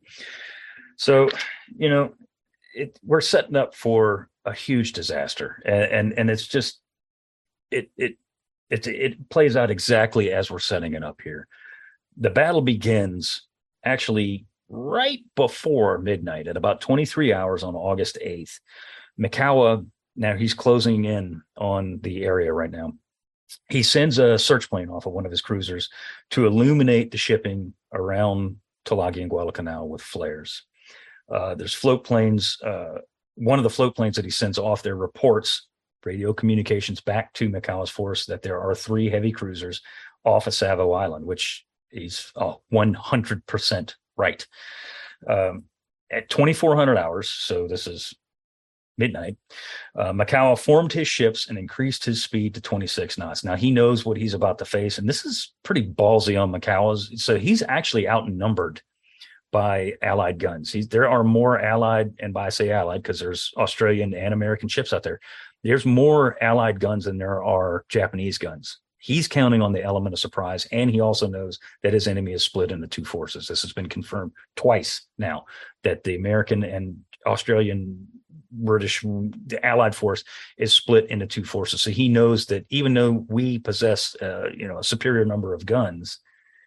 So, you know, it, we're setting up for a huge disaster, and and, and it's just it it it it plays out exactly as we're setting it up here. The battle begins actually right before midnight at about twenty-three hours on August eighth. Mikawa, now he's closing in on the area right now. He sends a search plane off of one of his cruisers to illuminate the shipping around Tulagi and Guadalcanal with flares. Uh, there's float planes. Uh, one of the float planes that he sends off there reports radio communications back to Mikawa's force that there are three heavy cruisers off of Savo Island, which he's oh, one hundred percent right. Um, at twenty-four hundred hours, so this is midnight, uh, Mikawa formed his ships and increased his speed to twenty-six knots. Now, he knows what he's about to face, and this is pretty ballsy on Mikawa's. So he's actually outnumbered by Allied guns. He's, there are more Allied, and by I say Allied because there's Australian and American ships out there. There's more Allied guns than there are Japanese guns. He's counting on the element of surprise, and he also knows that his enemy is split into two forces. This has been confirmed twice now, that the American and Australian, British, the Allied force is split into two forces. So he knows that even though we possess, uh, you know, a superior number of guns,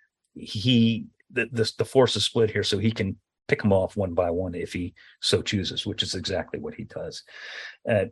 he the, the the force is split here, so he can pick them off one by one if he so chooses, which is exactly what he does. Uh,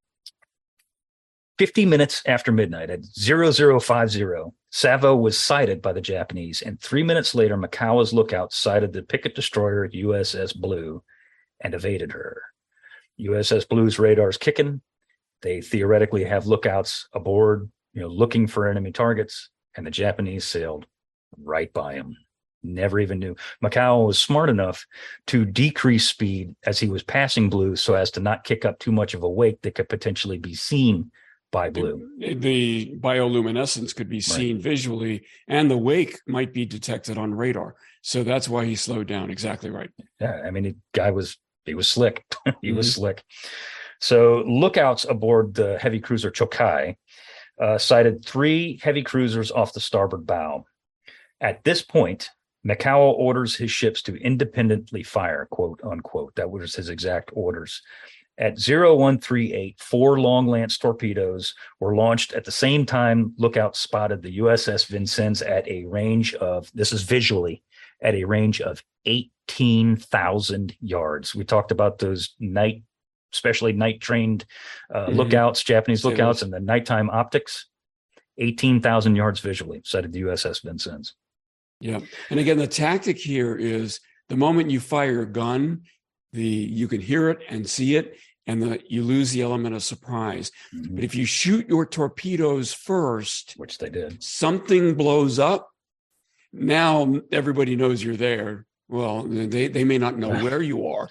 fifty minutes after midnight at zero zero five zero, Savo was sighted by the Japanese, and three minutes later, Mikawa's lookout sighted the picket destroyer U S S Blue and evaded her. U S S Blue's radar's kicking. They theoretically have lookouts aboard, you know, looking for enemy targets, and the Japanese sailed right by him. Never even knew. Mikawa was smart enough to decrease speed as he was passing Blue so as to not kick up too much of a wake that could potentially be seen by Blue.
The, the bioluminescence could be seen right. visually, and the wake might be detected on radar. So that's why he slowed down. Exactly right.
Yeah, I mean, the guy was he was slick. he mm-hmm. was slick. So lookouts aboard the heavy cruiser Chokai uh, sighted three heavy cruisers off the starboard bow. At this point, Mikawa orders his ships to independently fire, quote unquote. That was his exact orders. At zero one three eight, four long lance torpedoes were launched at the same time. Lookouts spotted the U S S Vincennes at a range of, this is visually, at a range of eighteen thousand yards. We talked about those night, especially night trained uh, mm-hmm. lookouts, Japanese lookouts, and the nighttime optics. eighteen thousand yards visually sighted the U S S Vincennes.
Yeah. And again, the tactic here is the moment you fire a gun, the you can hear it and see it, and the, you lose the element of surprise. Mm-hmm. But if you shoot your torpedoes first,
which they did,
something blows up. Now everybody knows you're there. Well, they, they may not know where you are,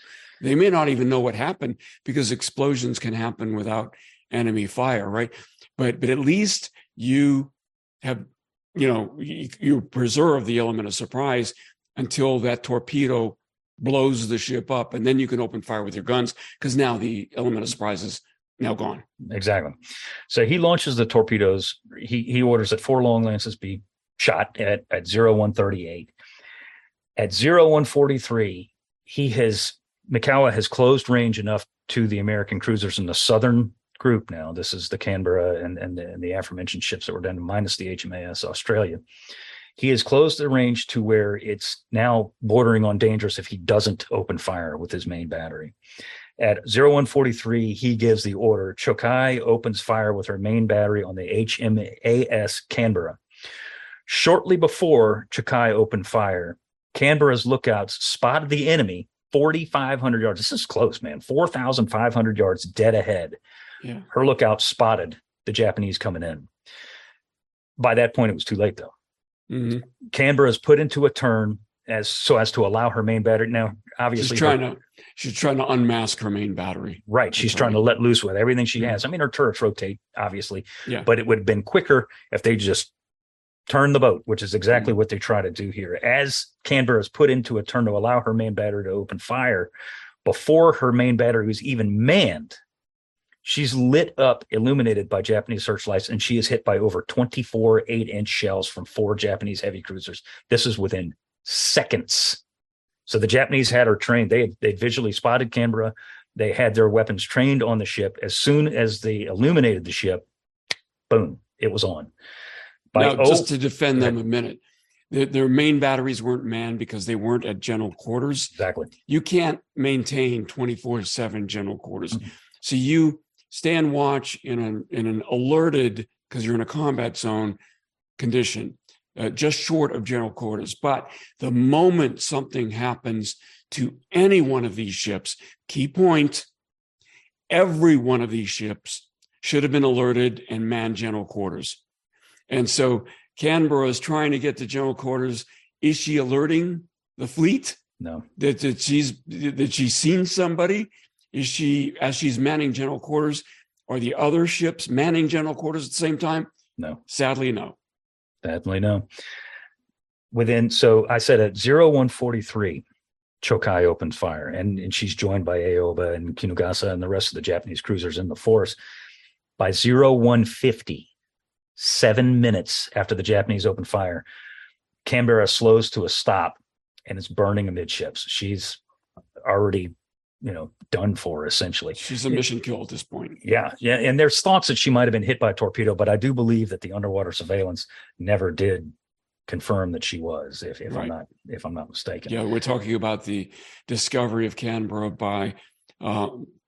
They may not even know what happened because explosions can happen without enemy fire, right? But but at least you have, you know, you, you preserve the element of surprise until that torpedo blows the ship up, and then you can open fire with your guns because now the element of surprise is now gone.
Exactly. So he launches the torpedoes. He he orders that four long lances be shot at at zero one thirty-eight. At zero one forty-three, he has Mikawa has closed range enough to the American cruisers in the southern group now. This is the Canberra and and the, and the aforementioned ships that were done, minus the H M A S Australia. He has closed the range to where it's now bordering on dangerous if he doesn't open fire with his main battery. At zero one forty-three, he gives the order. Chokai opens fire with her main battery on the H M A S Canberra. Shortly before Chokai opened fire, Canberra's lookouts spotted the enemy forty-five hundred yards. This is close, man. four thousand five hundred yards dead ahead.
Yeah.
Her lookout spotted the Japanese coming in. By that point, it was too late, though.
Mm-hmm.
Canberra is put into a turn as so as to allow her main battery. Now, obviously,
she's trying
her,
to she's trying to unmask her main battery.
Right, she's
That's
trying
right.
to let loose with everything she
Mm-hmm.
has. I mean, her turrets rotate, obviously,
Yeah.
but it would have been quicker if they just turned the boat, which is exactly
Mm-hmm.
what they try to do here. As Canberra is put into a turn to allow her main battery to open fire, before her main battery was even manned, she's lit up, illuminated by Japanese searchlights, and she is hit by over twenty-four eight-inch shells from four Japanese heavy cruisers. This is within seconds. So the Japanese had her trained. They had, they visually spotted Canberra. They had their weapons trained on the ship. As soon as they illuminated the ship, boom, it was on. By
Now,
oh,
just to defend them a minute, their, their main batteries weren't manned because they weren't at general quarters.
exactly.
You can't maintain twenty-four seven general quarters.
Mhm.
So you stand watch in an in an alerted, because you're in a combat zone condition, uh, just short of general quarters. But the moment something happens to any one of these ships, key point, every one of these ships should have been alerted and manned general quarters. And so Canberra is trying to get to general quarters. Is she alerting the fleet
No,
that, that she's that she's seen somebody? Is she, as she's manning general quarters, are the other ships manning general quarters at the same time?
no.
Sadly, no.
Definitely no. Within, so I said at zero one forty-three, Chokai opens fire, and, and she's joined by Aoba and Kinugasa and the rest of the Japanese cruisers in the force. By zero one fifty, seven minutes after the Japanese open fire, Canberra slows to a stop and is burning amidships. She's already, you know, done for, essentially.
She's a mission kill at this point.
Yeah, yeah, and there's thoughts that she might have been hit by a torpedo, but I do believe that the underwater surveillance never did confirm that she was, if, if
Right.
I'm not if I'm not mistaken.
Yeah, we're talking about the discovery of Canberra by uh,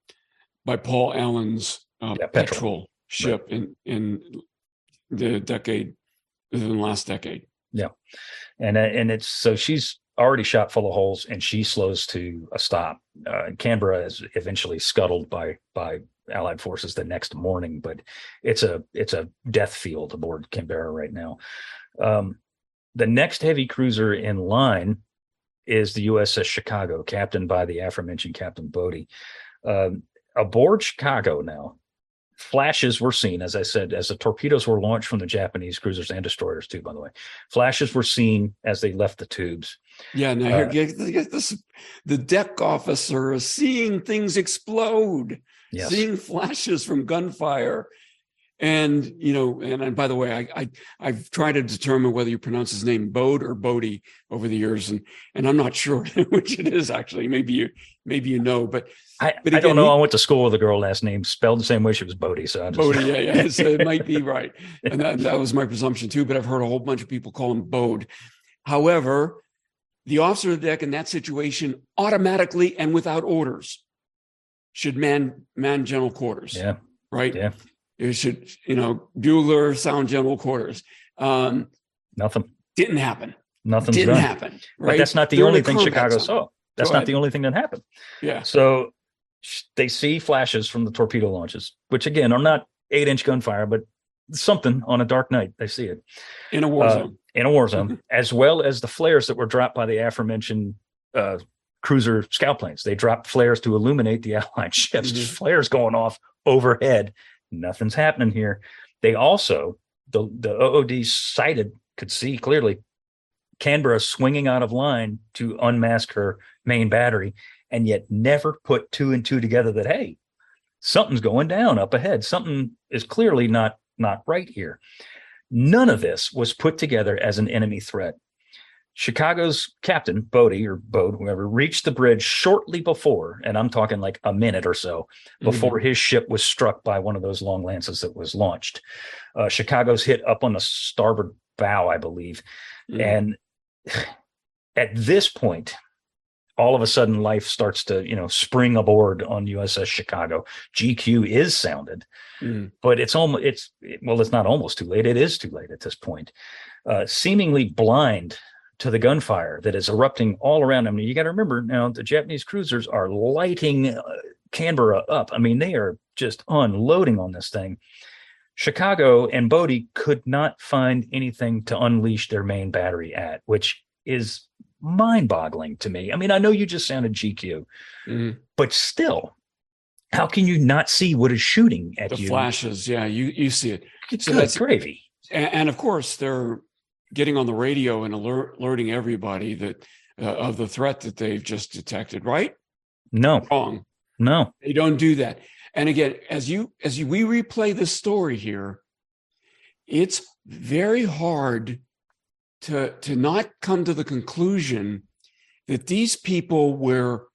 by Paul Allen's uh,
Yeah, Petrel.
petrol ship in in the decade, within the last decade.
And uh, and it's so she's already shot full of holes, and she slows to a stop. Uh, Canberra is eventually scuttled by by Allied forces the next morning, but it's a it's a death field aboard Canberra right now. Um, the next heavy cruiser in line is the U S S Chicago, captained by the aforementioned Captain Bodie. Um, aboard Chicago now, flashes were seen, as I said, as the torpedoes were launched from the Japanese cruisers and destroyers too, by the way. Flashes were seen as they left the tubes.
Yeah, now
Uh,
here, get, get this, the deck officer is seeing things explode,
Yes.
seeing flashes from gunfire. And, you know, and, and by the way, I, I, I've tried to determine whether you pronounce his name Bode or Bodie over the years, and, and I'm not sure which it is, actually. Maybe you, maybe you know, but
I,
But
I don't
again,
know.
he-
I went to school with a girl last name spelled the same way she was Bodie. So I just,
Bodie, yeah, yeah. So it might be right. And that, that was my presumption too, but I've heard a whole bunch of people call him Bode. However, the officer of the deck in that situation automatically and without orders should man man general quarters,
yeah,
right?
yeah,
It should, you know, Bueller sound general quarters. Um,
nothing,
didn't happen.
nothing's
Didn't
done.
happen.
But
Right?
that's not the
They're in
only
a
thing
combat
Chicago
zone.
saw. That's
Go
not
ahead.
the only thing that happened.
Yeah.
So sh- they see flashes from the torpedo launches, which again are not eight inch gunfire, but something on a dark night. They see it
In a war
Uh,
zone.
in a war zone, as well as the flares that were dropped by the aforementioned uh, cruiser scout planes. They dropped flares to illuminate the Allied ships.
Mhm.
Just flares going off overhead. Nothing's happening here. They also, the, the O O D sighted, could see clearly Canberra swinging out of line to unmask her main battery, and yet never put two and two together that, hey, something's going down up ahead. Something is clearly not, not right here. None of this was put together as an enemy threat. Chicago's captain, Bodie or Bode, whoever, reached the bridge shortly before, and I'm talking like a minute or so, before mm-hmm. his ship was struck by one of those long lances that was launched. Uh, Chicago's hit up on the starboard bow, I believe. Mm-hmm. And at this point, all of a sudden life starts to, you know, spring aboard on U S S Chicago. G Q is sounded, mm. but it's almost, it's, well, it's not almost too late. It is too late at this point. Uh, seemingly blind to the gunfire that is erupting all around them. You got to remember now, the Japanese cruisers are lighting uh, Canberra up. I mean, they are just unloading on this thing. Chicago and Bodie could not find anything to unleash their main battery at, which is mind-boggling to me. I mean, I know you just sounded G Q, mm. but still, how can you not see what is shooting at
the
you?
The flashes, yeah, you you see it.
It's so good that's gravy.
And, and of course, they're getting on the radio and alert, alerting everybody that uh, of the threat that they've just detected. Right?
No,
wrong.
No,
they don't do that. And again, as you as you, we replay this story here, it's very hard to to not come to the conclusion that these people were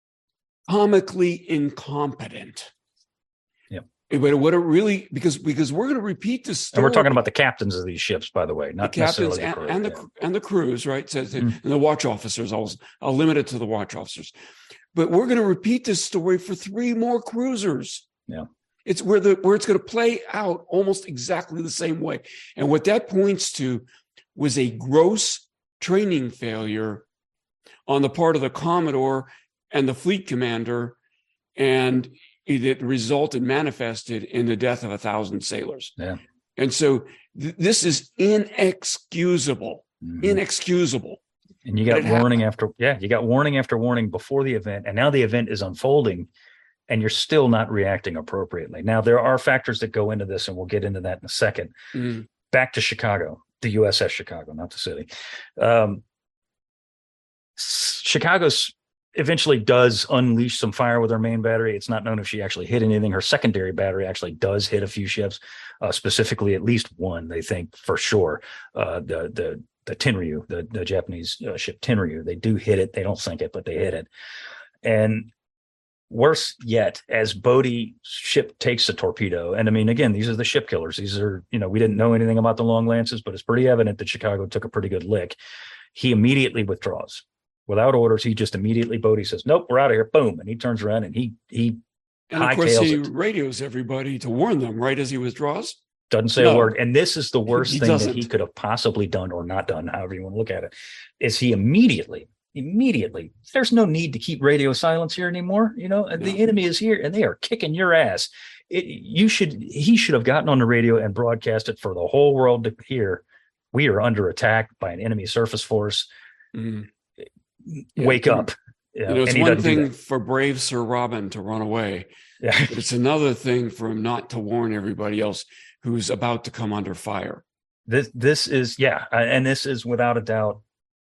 comically incompetent.
Yep.
But what it really, because because we're going to repeat this story.
And we're talking about the captains of these ships, by the way, not
the captains
necessarily the crew,
and, and
yeah.
the and the crews, right? So,
mm-hmm.
And the watch officers. I'll I'll limit it to the watch officers. But we're going to repeat this story for three more cruisers.
Yeah.
It's where the where it's going to play out almost exactly the same way. And what that points to was a gross training failure on the part of the Commodore and the fleet commander, and it resulted, manifested in the death of a thousand sailors.
Yeah.
And so th- this is inexcusable, mm-hmm. inexcusable.
And you got warning after, yeah, you got warning after warning before the event, and now the event is unfolding, and you're still not reacting appropriately. Now, there are factors that go into this, and we'll get into that in a second. Mm. Back to Chicago, the U S S Chicago, not the city. Um, Chicago's eventually does unleash some fire with her main battery. It's not known if she actually hit anything. Her secondary battery actually does hit a few ships, uh, specifically at least one, they think for sure. Uh, the the the Tenryu, the, the Japanese uh, ship Tenryu, they do hit it. They don't sink it, but they hit it. And worse yet, as Bodie's ship takes a torpedo, and I mean, again, these are the ship killers. These are, you know, we didn't know anything about the long lances, but it's pretty evident that Chicago took a pretty good lick. He immediately withdraws. Without orders, he just immediately, Bodie says, nope, we're out of here. Boom. And he turns around and he he
and of course he
it.
radios everybody to warn them right as he withdraws.
Doesn't say
no.
a word. And this is the worst
he
thing
doesn't.
that he could have possibly done or not done, however you want to look at it, is he immediately, immediately, there's no need to keep radio silence here anymore. You know, no. The enemy is here and they are kicking your ass. It, you should, he should have gotten on the radio and broadcast it for the whole world to hear. We are under attack by an enemy surface force. Mm. Wake
yeah.
up.
You know, it's one thing for brave Sir Robin to run away.
Yeah.
But it's another thing for him not to warn everybody else who's about to come under fire.
This, this is, yeah. And this is without a doubt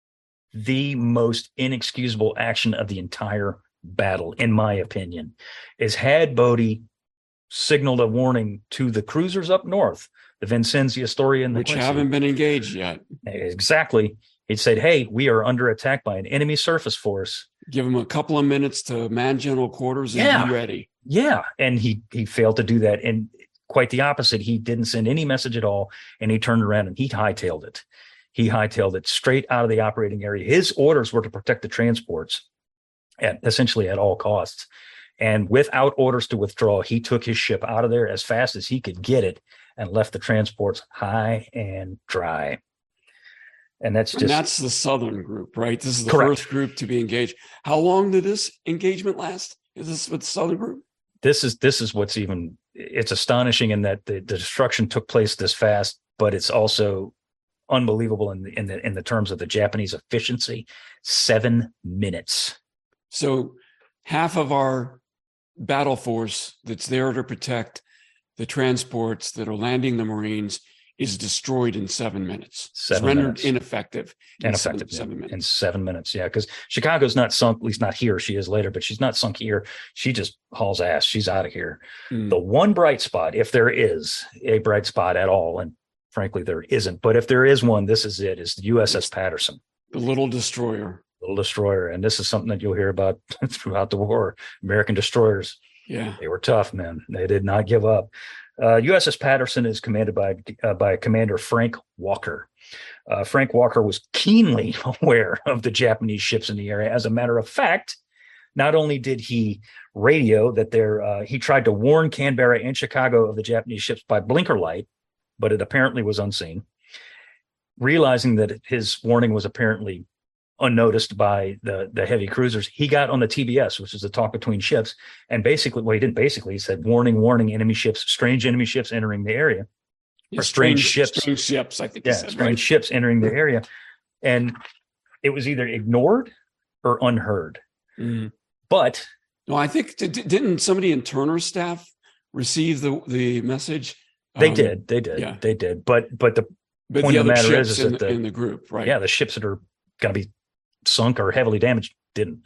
the most inexcusable action of the entire battle, in my opinion, is had Bodie signaled a warning to the cruisers up north, the Vincennes, Astoria, and the
which haven't been engaged yet.
Exactly. He said, hey, we are under attack by an enemy surface force.
Give him a couple of minutes to man general quarters and
yeah.
be ready.
Yeah. And he he failed to do that. And quite the opposite. He didn't send any message at all. And he turned around and he hightailed it. He hightailed it straight out of the operating area. His orders were to protect the transports at essentially at all costs. And without orders to withdraw, he took his ship out of there as fast as he could get it and left the transports high and dry. And that's just
and that's the Southern group, right? This is the
correct.
First group to be engaged. How long did this engagement last? Is this with the Southern group?
This is this is what's even it's astonishing in that the, the destruction took place this fast, but it's also unbelievable in the in the in the terms of the Japanese efficiency. Seven minutes.
So half of our battle force that's there to protect the transports that are landing the Marines is destroyed in seven minutes.
Seven
it's rendered
minutes.
ineffective. In
Ineffective.
seven, seven
yeah.
minutes.
In seven minutes. Yeah. Because Chicago's not sunk, at least not here. She is later, but she's not sunk here. She just hauls ass. She's out of here. Mm. The one bright spot, if there is a bright spot at all, and frankly, there isn't, but if there is one, this is it, is the U S S Patterson.
The little destroyer.
Little destroyer. And this is something that you'll hear about throughout the war. American destroyers.
Yeah.
They were tough, man. They did not give up. Uh, U S S Patterson is commanded by uh, by Commander Frank Walker. Uh, Frank Walker was keenly aware of the Japanese ships in the area. As a matter of fact, not only did he radio that there, uh, he tried to warn Canberra and Chicago of the Japanese ships by blinker light, but it apparently was unseen. Realizing that his warning was apparently unnoticed by the, the heavy cruisers, he got on the T B S, which is the talk between ships, and basically, well, he didn't basically, he said, warning, warning, enemy ships, strange enemy ships entering the area.
Yeah,
or strange, strange ships.
Strange ships, I think.
Yeah,
said,
strange
right?
ships entering the area. And it was either ignored or unheard. Mm-hmm. But
no, I think, didn't somebody in Turner's staff receive the, the message?
They
um,
did, they did, yeah. they did. But but the
but
point
the
of the
other
matter is,
ships
is
in,
that the,
in the group, right?
Yeah, the ships that are going to be sunk or heavily damaged didn't.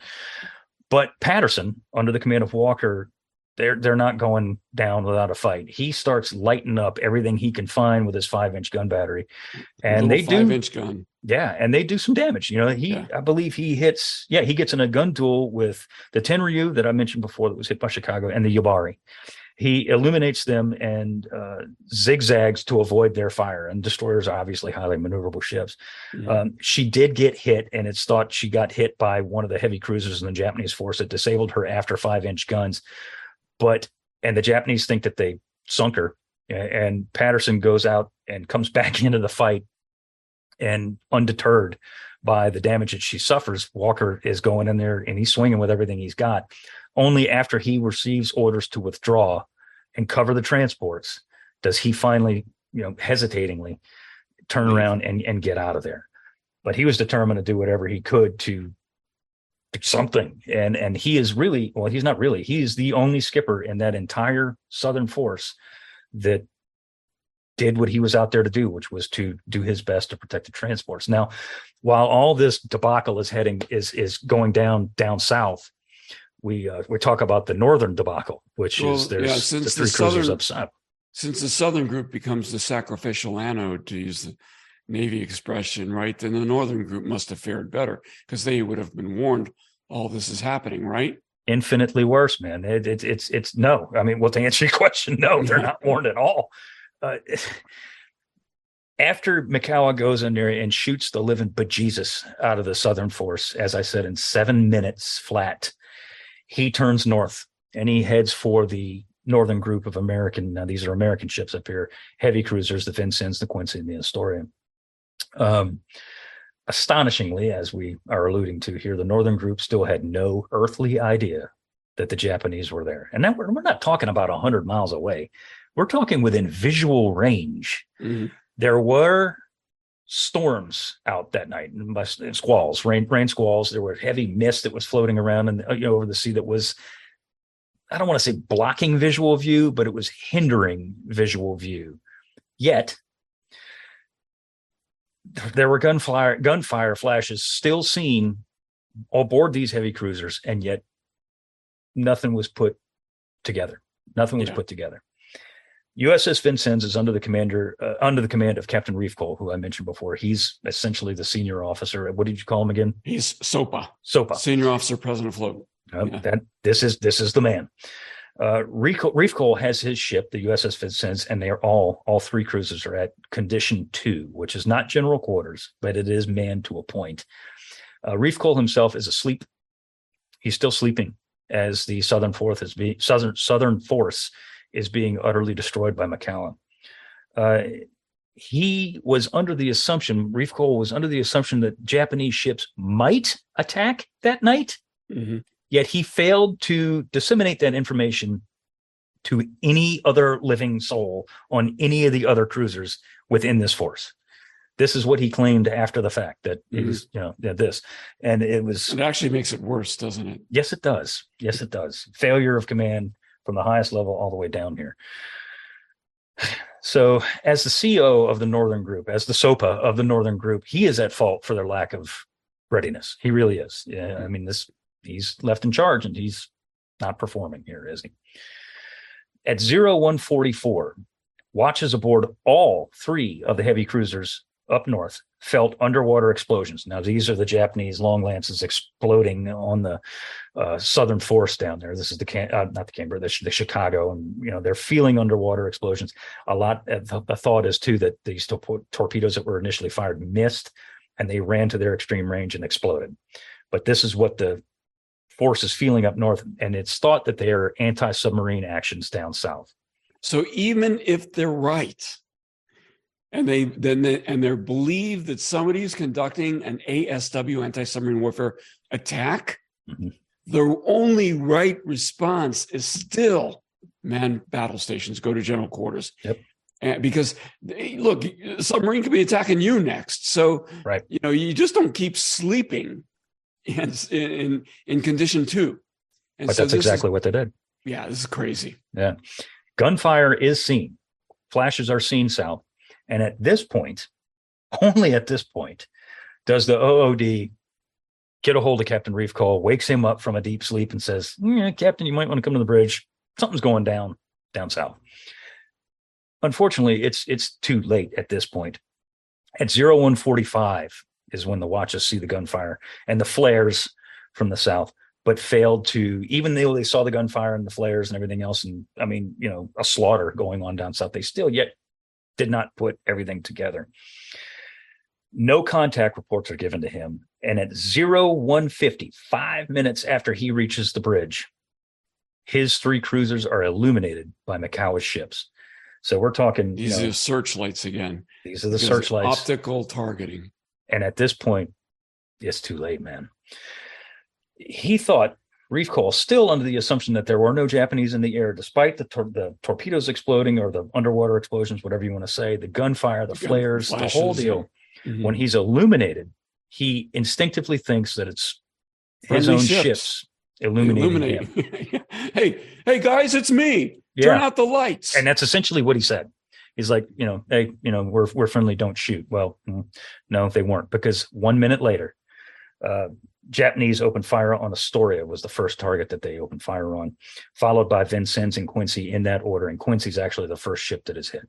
But Patterson, under the command of Walker, they're they're not going down without a fight. He starts lighting up everything he can find with his five-inch gun battery, and they do
five-inch gun.
Yeah, and they do some damage. You know, he yeah. I believe he hits. Yeah, he gets in a gun duel with the Tenryu that I mentioned before that was hit by Chicago, and the Yubari. He illuminates them and uh, zigzags to avoid their fire. And destroyers are obviously highly maneuverable ships. Mm-hmm. Um, she did get hit, and it's thought she got hit by one of the heavy cruisers in the Japanese force that disabled her after five-inch guns. But and the Japanese think that they sunk her. And Patterson goes out and comes back into the fight, and undeterred by the damage that she suffers, Walker is going in there and he's swinging with everything he's got. Only after he receives orders to withdraw and cover the transports does he finally, you know, hesitatingly turn around and, and get out of there. But he was determined to do whatever he could to do something. And, and he is really, well, he's not really, he is the only skipper in that entire Southern force that did what he was out there to do, which was to do his best to protect the transports. Now, while all this debacle is heading, is, is going down, down south, we uh, we talk about the northern debacle, which well, is there's
yeah, since
the three
the
cruisers
southern,
up south.
Since the southern group becomes the sacrificial anode, to use the Navy expression, right? Then the northern group must have fared better because they would have been warned all this is happening, right?
Infinitely worse, man. It, it, it's it's no. I mean, well, to answer your question, no, they're not warned at all. Uh, after Mikawa goes in there and shoots the living bejesus out of the Southern force, as I said, in seven minutes flat, he turns north and he heads for the northern group of American. Now, these are American ships up here, heavy cruisers, the Vincennes, the Quincy, and the Astoria. Um, astonishingly, as we are alluding to here, the northern group still had no earthly idea that the Japanese were there. And now we're, we're not talking about one hundred miles away. We're talking within visual range. Mm-hmm. There were storms out that night, and squalls, rain, rain squalls. There were heavy mist that was floating around and you know, over the sea that was, I don't want to say blocking visual view, but it was hindering visual view. Yet there were gunfire, gunfire flashes still seen aboard these heavy cruisers, and yet nothing was put together. Nothing was yeah. put together. U S S Vincennes is under the commander, uh, under the command of Captain Reef Cole, who I mentioned before. He's essentially the senior officer. What did you call him again?
He's SOPA.
SOPA.
Senior Officer President Float.
Um,
yeah.
That this is this is the man. Uh, Reef, Reef Cole has his ship, the U S S Vincennes, and they are all all three cruisers are at condition two, which is not general quarters, but it is manned to a point. Uh, Reef Cole himself is asleep. He's still sleeping as the Southern Fourth is being Southern Southern Force is being utterly destroyed by McCallum. Uh, he was under the assumption, Reef Cole was under the assumption that Japanese ships might attack that night, mm-hmm. yet he failed to disseminate that information to any other living soul on any of the other cruisers within this force. This is what he claimed after the fact, that
Mhm.
it was, you know, yeah, this. And it was,
It actually makes it worse, doesn't it?
yes, it does. Yes, it does. Failure of command from the highest level all the way down here. So as the C O of the Northern Group, as the SOPA of the Northern Group, he is at fault for their lack of readiness. He really is. Yeah, I mean, this he's left in charge and he's not performing here, is he? At zero one forty-four, watches aboard all three of the heavy cruisers up north felt underwater explosions. Now, these are the Japanese long lances exploding on the uh, southern force down there. This is the, Can- uh, not the Canberra, the, the Chicago, and, you know, they're feeling underwater explosions. A lot, uh, the, the thought is, too, that these to- torpedoes that were initially fired missed, and they ran to their extreme range and exploded. But this is what the force is feeling up north, and it's thought that they are anti-submarine actions down south.
So even if they're right, and they then they, and they're believed that somebody's conducting an A S W, anti-submarine warfare attack,
mm-hmm.
the only right response is still man battle stations, go to general quarters.
Yep.
And because look, a submarine could be attacking you next. So
right.
you know, you just don't keep sleeping in in, in condition two. And
but
so
that's exactly
is,
what they did.
Yeah, this is crazy.
Yeah. Gunfire is seen. Flashes are seen south. And at this point, only at this point, does the O O D get a hold of Captain Reef Call, wakes him up from a deep sleep and says, yeah, Captain, you might want to come to the bridge. Something's going down, down south. Unfortunately, it's it's too late at this point. At zero one forty-five is when the watches see the gunfire and the flares from the south, but failed to, even though they saw the gunfire and the flares and everything else, and I mean, you know, a slaughter going on down south, they still yet did not put everything together. No contact reports are given to him. And at zero one fifty, five minutes after he reaches the bridge, his three cruisers are illuminated by Mikawa's ships. So we're talking,
These
you know,
are searchlights again.
These are the searchlights.
Optical targeting.
And at this point, it's too late, man. He thought, Reef Call, still under the assumption that there were no Japanese in the air, despite the, tor- the torpedoes exploding or the underwater explosions, whatever you want to say, the gunfire, the
Gun
flares,
flashes,
the whole deal.
Yeah. Mm-hmm.
When he's illuminated, he instinctively thinks that it's his
Friendly
own
ships.
ships illuminating,
illuminating. him. hey, hey guys, it's me.
Yeah.
Turn out the lights.
And that's essentially what he said. He's like, you know, hey, you know, we're we're friendly, don't shoot. Well, no, they weren't, because one minute later, uh, Japanese opened fire on Astoria was the first target that they opened fire on, followed by Vincennes and Quincy in that order. And Quincy's actually the first ship that is hit.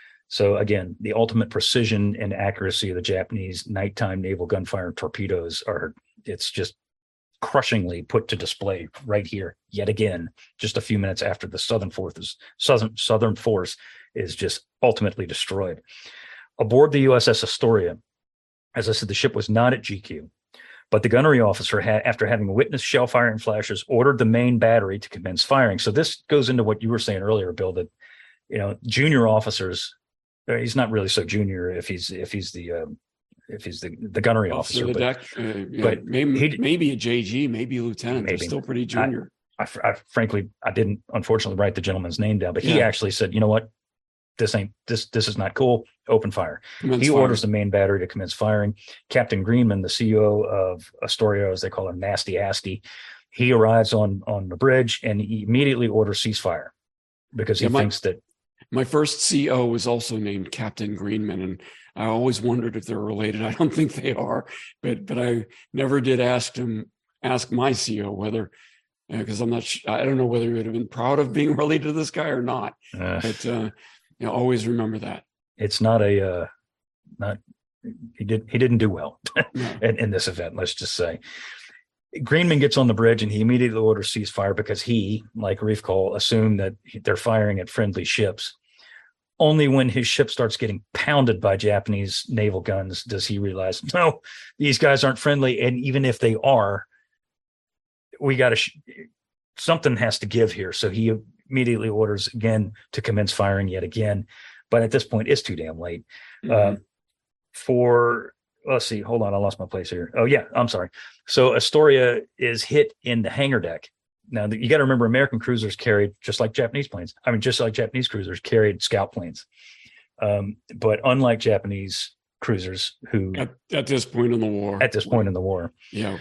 So again, the ultimate precision and accuracy of the Japanese nighttime naval gunfire and torpedoes are, it's just crushingly put to display right here yet again, just a few minutes after the Southern Force is, Southern, Southern Force is just ultimately destroyed. Aboard the U S S Astoria, as I said, the ship was not at G Q. But the gunnery officer, had, after having witnessed shell fire and flashes, ordered the main battery to commence firing. So this goes into what you were saying earlier, Bill, that, you know, junior officers, he's not really so junior if he's if he's the uh, if he's the, the gunnery officer.
The
but
deck, uh, yeah,
but
maybe,
he,
maybe a J G, maybe a lieutenant.
Maybe.
They're still pretty junior.
I, I, I frankly, I didn't unfortunately write the gentleman's name down, but he
Yeah.
actually said, you know what? This ain't this. This is not cool. Open fire.
Commence
He
fire.
orders the main battery to commence firing. Captain Greenman, the C E O of Astoria, as they call him, Nasty Asty, he arrives on on the bridge and he immediately orders ceasefire because he
Yeah, my-
thinks that
My first C O was also named Captain Greenman, and I always wondered if they're related. I don't think they are, but but I never did ask him ask my C O whether, because I'm not. sh- I don't know whether he would have been proud of being related to this guy or not.
uh,
But uh, you know, always remember that.
it's not a uh, not he did he didn't do well
No.
in, in this event. Let's just say. Greenman gets on the bridge and he immediately orders ceasefire because he, like Reef Call, assumed that they're firing at friendly ships. Only when his ship starts getting pounded by Japanese naval guns does he realize, no, these guys aren't friendly. And even if they are, we got to, sh- something has to give here. So he immediately orders again to commence firing yet again. But at this point, it's too damn late.
Mhm.
Uh, for, let's see, hold on, I lost my place here. Oh, yeah, I'm sorry. So Astoria is hit in the hangar deck. Now, you got to remember, American cruisers carried, just like Japanese planes, I mean, just like Japanese cruisers carried scout planes. Um, but unlike Japanese cruisers who
At, at this point in the war.
at this point in the war.
Yeah.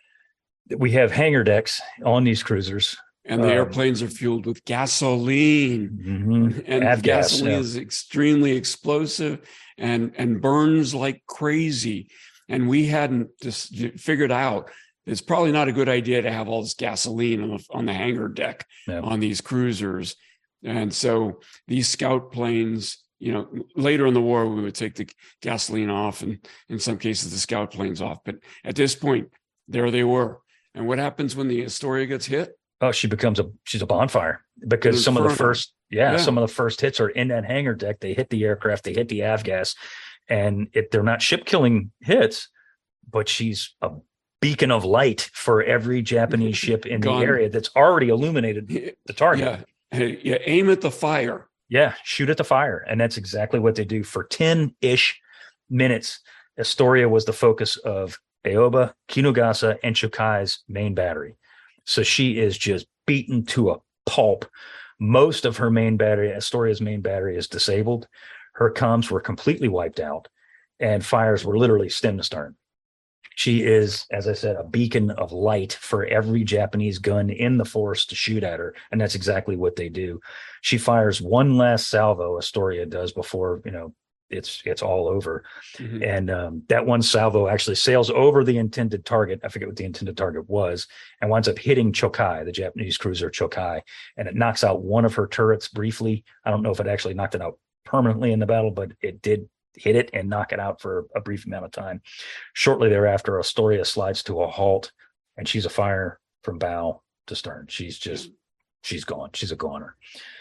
We have hangar decks on these cruisers.
And the
um,
airplanes are fueled with gasoline.
Mm-hmm.
And
Avgas,
gasoline
yeah.
is extremely explosive and, and burns like crazy. And we hadn't just figured out it's probably not a good idea to have all this gasoline on the, on the hangar deck
Yeah.
on these cruisers. And so these scout planes, you know, later in the war, we would take the gasoline off and in some cases the scout planes off. But at this point, there they were. And what happens when the Astoria gets hit?
Oh, she becomes a she's a bonfire because
An
some of the
inferno.
first yeah,
Yeah.
some of the first hits are in that hangar deck. They hit the aircraft, they hit the avgas, and it, they're not ship killing hits, but she's a beacon of light for every Japanese ship in
Gone.
the area that's already illuminated the target.
Yeah. Hey, yeah, aim at the fire.
Yeah, shoot at the fire. And that's exactly what they do. For ten-ish minutes, Astoria was the focus of Aoba, Kinugasa, and Chokai's main battery. So she is just beaten to a pulp. Most of her main battery, Astoria's main battery, is disabled. Her comms were completely wiped out, and fires were literally stem to stern. She is, as I said, a beacon of light for every Japanese gun in the force to shoot at her, and that's exactly what they do. She fires one last salvo, Astoria does, before, you know, it's it's all over.
Mhm.
And um, that one salvo actually sails over the intended target. I forget what the intended target was, and winds up hitting Chokai, the Japanese cruiser Chokai, and it knocks out one of her turrets briefly. I don't know if it actually knocked it out permanently in the battle, but it did hit it and knock it out for a brief amount of time. Shortly thereafter, Astoria slides to a halt, and she's afire from bow to stern. She's just, she's gone. She's a goner.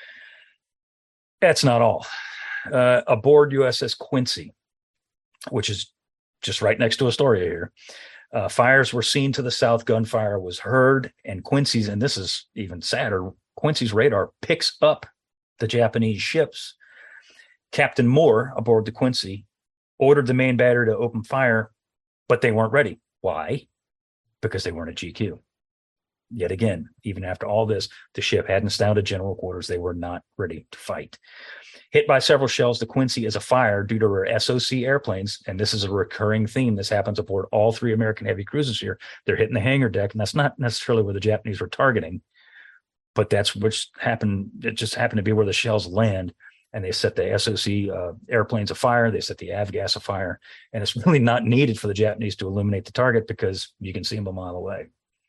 That's not all. Uh, aboard U S S Quincy, which is just right next to Astoria here, uh, fires were seen to the south. Gunfire was heard, and Quincy's, and this is even sadder, Quincy's radar picks up the Japanese ships. Captain Moore aboard the Quincy ordered the main battery to open fire, but they weren't ready. Why? Because they weren't at G Q. Yet again, even after all this, the ship hadn't sounded general quarters. They were not ready to fight. Hit by several shells, the Quincy is afire due to her S O C airplanes, and this is a recurring theme. This happens aboard all three American heavy cruisers here. They're hitting the hangar deck, and that's not necessarily where the Japanese were targeting, but that's which happened. It just happened to be where the shells land, and they set the S O C uh, airplanes afire. They set the avgas afire, and it's really not needed for the Japanese to illuminate the target because you can see them a mile away.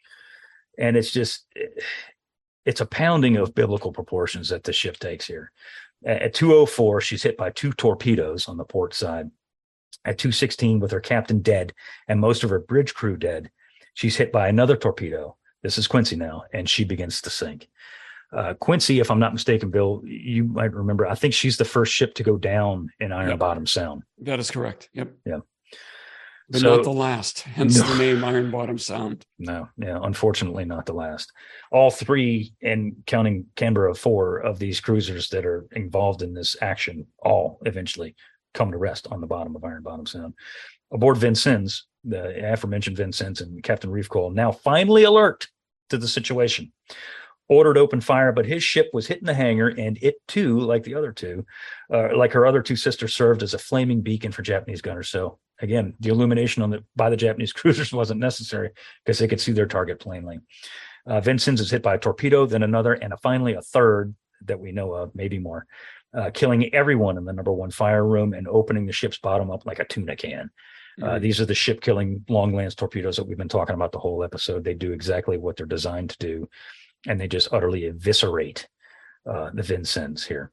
And it's just, it's a pounding of biblical proportions that the ship takes here. At two oh four, she's hit by two torpedoes on the port side. At two sixteen, with her captain dead and most of her bridge crew dead, she's hit by another torpedo. This is Quincy now, and she begins to sink. Uh, Quincy, if I'm not mistaken, Bill, you might remember, I think she's the first ship to go down in Iron
Yep.
Bottom Sound.
That is correct. Yep.
Yeah.
But
So-
not the last, hence
No.
the name Iron Bottom Sound.
No, yeah, unfortunately not the last. All three, and counting Canberra, four of these cruisers that are involved in this action, all eventually come to rest on the bottom of Iron Bottom Sound. Aboard Vincennes, the aforementioned Vincennes and Captain Reefcoil, now finally alert to the situation, ordered open fire, but his ship was hit in the hangar, and it too, like the other two, uh, like her other two sisters, served as a flaming beacon for Japanese gunners. So again, the illumination on the by the Japanese cruisers wasn't necessary because they could see their target plainly. Uh, Vincennes is hit by a torpedo, then another, and a, finally a third that we know of, maybe more, uh, killing everyone in the number one fire room and opening the ship's bottom up like a tuna can. Uh,
Mhm.
these are the ship-killing long-lance torpedoes that we've been talking about the whole episode. They do exactly what they're designed to do, and they just utterly eviscerate uh, the Vincennes here.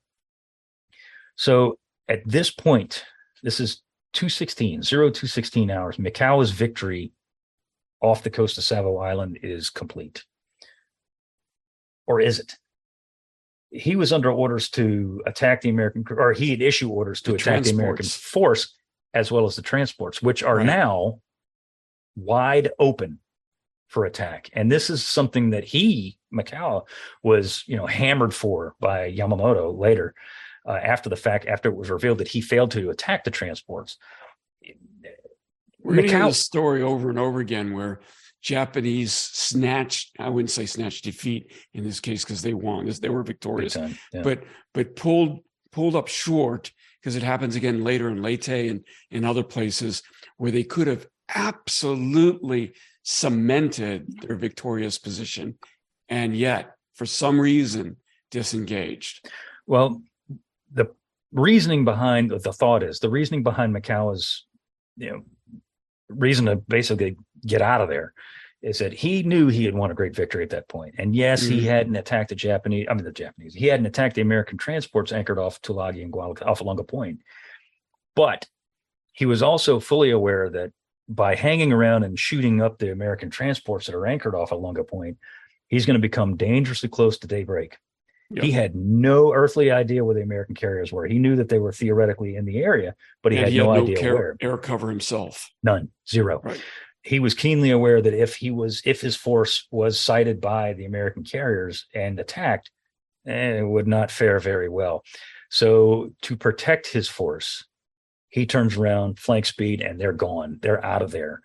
So at this point, this is two sixteen, zero two sixteen hours, Mikawa's victory off the coast of Savo Island is complete. Or is it? He was under orders to attack the American, or he had issued orders to
The
attack the American
transports.
force as well as the transports, which are
Right.
now wide open for attack. And this is something that he, Mikawa, was, you know, hammered for by Yamamoto later, uh, after the fact, after it was revealed that he failed to attack the transports.
We're going to hear
Macau-
this story over and over again where Japanese snatched, I wouldn't say snatched defeat in this case because they won, this- they were
Big
victorious,
time. Yeah.
but but pulled pulled up short because it happens again later in Leyte and in other places where they could have absolutely cemented their victorious position, and yet, for some reason, disengaged.
Well, the reasoning behind the thought is the reasoning behind Mikawa's, you know, reason to basically get out of there is that he knew he had won a great victory at that point. And yes, mm-hmm. he hadn't attacked the Japanese, I mean, the Japanese, he hadn't attacked the American transports anchored off Tulagi and Guadalcanal, off Lunga Point. But he was also fully aware that by hanging around and shooting up the American transports that are anchored off of Lunga Point, he's going to become dangerously close to daybreak. Yep. He had no earthly idea where the American carriers were. He knew that they were theoretically in the area, but he
and
had
he
no
had no
idea
care,
where.
Air cover himself.
None, zero.
Right.
He was keenly aware that if he was, if his force was sighted by the American carriers and attacked, eh, it would not fare very well. So to protect his force, he turns around, flank speed, and they're gone. They're out of there.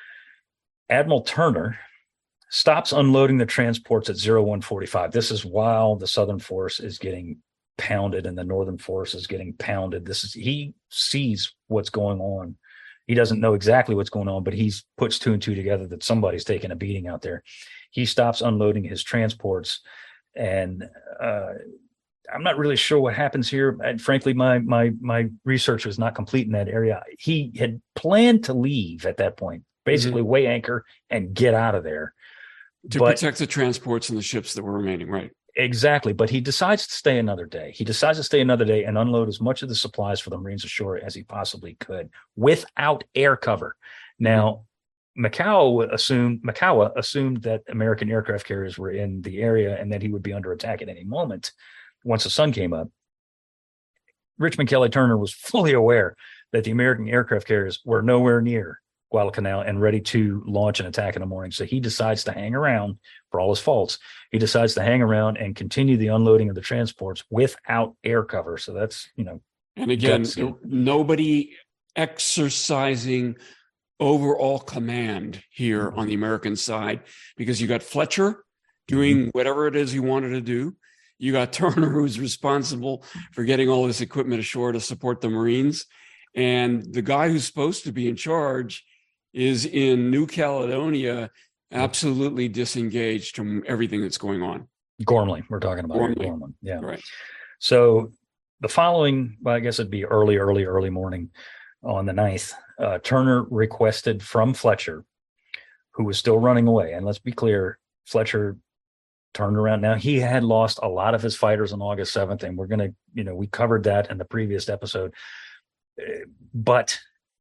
Admiral Turner stops unloading the transports at oh one forty-five. This is while the Southern force is getting pounded and the Northern force is getting pounded. This is, he sees what's going on. He doesn't know exactly what's going on, but he puts two and two together that somebody's taking a beating out there. He stops unloading his transports, and uh, I'm not really sure what happens here. And frankly, my my my research was not complete in that area. He had planned to leave at that point, basically mm-hmm. weigh anchor and get out of there.
To but, protect the transports and the ships that were remaining, right?
Exactly. But he decides to stay another day. He decides to stay another day and unload as much of the supplies for the Marines ashore as he possibly could without air cover. Now, Mikawa assumed, Mikawa assumed that American aircraft carriers were in the area and that he would be under attack at any moment once the sun came up. Richmond Kelly Turner was fully aware that the American aircraft carriers were nowhere near Guadalcanal and ready to launch an attack in the morning. So he decides to hang around for all his faults. He decides to hang around and continue the unloading of the transports without air cover. So that's, you know,
and again, nobody exercising overall command here on the American side, because you got Fletcher doing mm-hmm. whatever it is he wanted to do. You got Turner, who's responsible for getting all this equipment ashore to support the Marines. And the guy who's supposed to be in charge is in New Caledonia, absolutely disengaged from everything that's going on.
Gormley, we're talking about
Gormley.
Gormley. Yeah.
Right.
So the following, well, I guess it'd be early, early, early morning on the ninth, uh, Turner requested from Fletcher, who was still running away. And let's be clear, Fletcher turned around. Now, he had lost a lot of his fighters on August seventh, and we're going to, you know, we covered that in the previous episode. But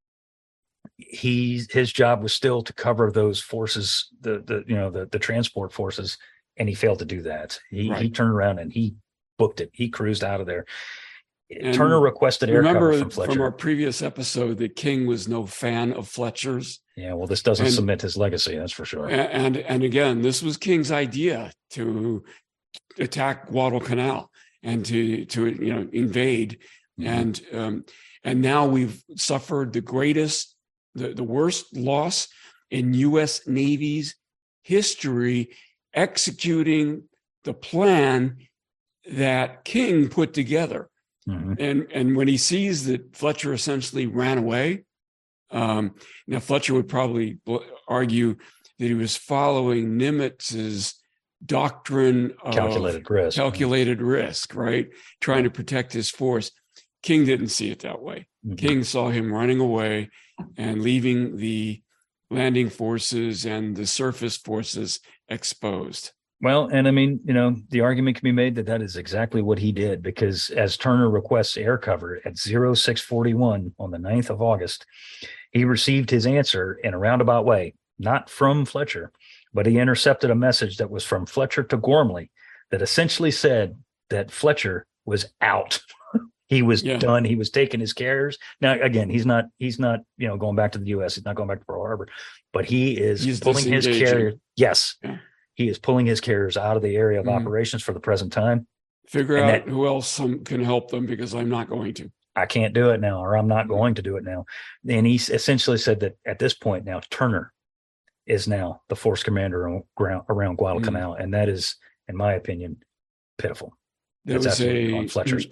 he, his job was still to cover those forces, the the you know the the transport forces, and he failed to do that. He right. he turned around and he booked it. He cruised out of there. And Turner requested air cover from Fletcher.
From our previous episode that King was no fan of Fletcher's.
Yeah, well, this doesn't
and,
cement his legacy, that's for sure.
And, and and again, this was King's idea to attack Guadalcanal and to to you know invade, mm-hmm. and um, and now we've suffered the greatest, the, the worst loss in U S Navy's history, executing the plan that King put together. Mm-hmm. And and when he sees that Fletcher essentially ran away, um, now Fletcher would probably argue that he was following Nimitz's doctrine of
calculated risk,
calculated risk, right? Trying to protect his force. King didn't see it that way. Mm-hmm. King saw him running away and leaving the landing forces and the surface forces exposed.
Well, and I mean, you know, the argument can be made that that is exactly what he did, because as Turner requests air cover at oh six forty-one on the ninth of August, he received his answer in a roundabout way, not from Fletcher, but he intercepted a message that was from Fletcher to Gormley that essentially said that Fletcher was out. He was yeah. done. He was taking his carriers. Now, again, he's not, he's not, you know, going back to the U S. He's not going back to Pearl Harbor, but he is
he's
pulling his carriers. Yes.
Yeah.
He is pulling his carriers out of the area of mm-hmm. operations for the present time.
Figure and out that, who else some can help them, because I'm not going to.
I can't do it now, or I'm not going to do it now. And he essentially said that at this point now, Turner is now the force commander around, around Guadalcanal. Mm-hmm. And that is, in my opinion, pitiful.
That's
absolutely
a,
on Fletcher's point.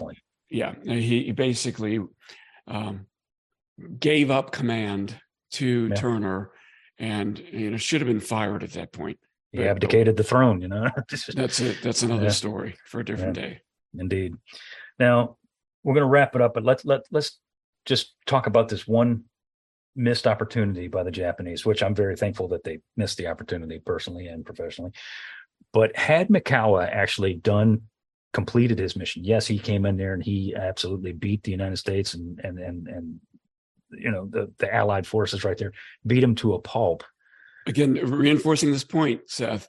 yeah, he, he basically um, gave up command to
Yeah.
Turner, and you know should have been fired at that point.
He
But,
abdicated the throne, you know.
that's it. That's another
Yeah.
story for a different
Yeah.
day.
Indeed. Now we're going to wrap it up, but let's let let's just talk about this one missed opportunity by the Japanese, which I'm very thankful that they missed the opportunity personally and professionally. But had Mikawa actually done completed his mission, yes, he came in there and he absolutely beat the United States and and and and you know the the Allied forces right there, beat him to a pulp.
Again, reinforcing this point, Seth,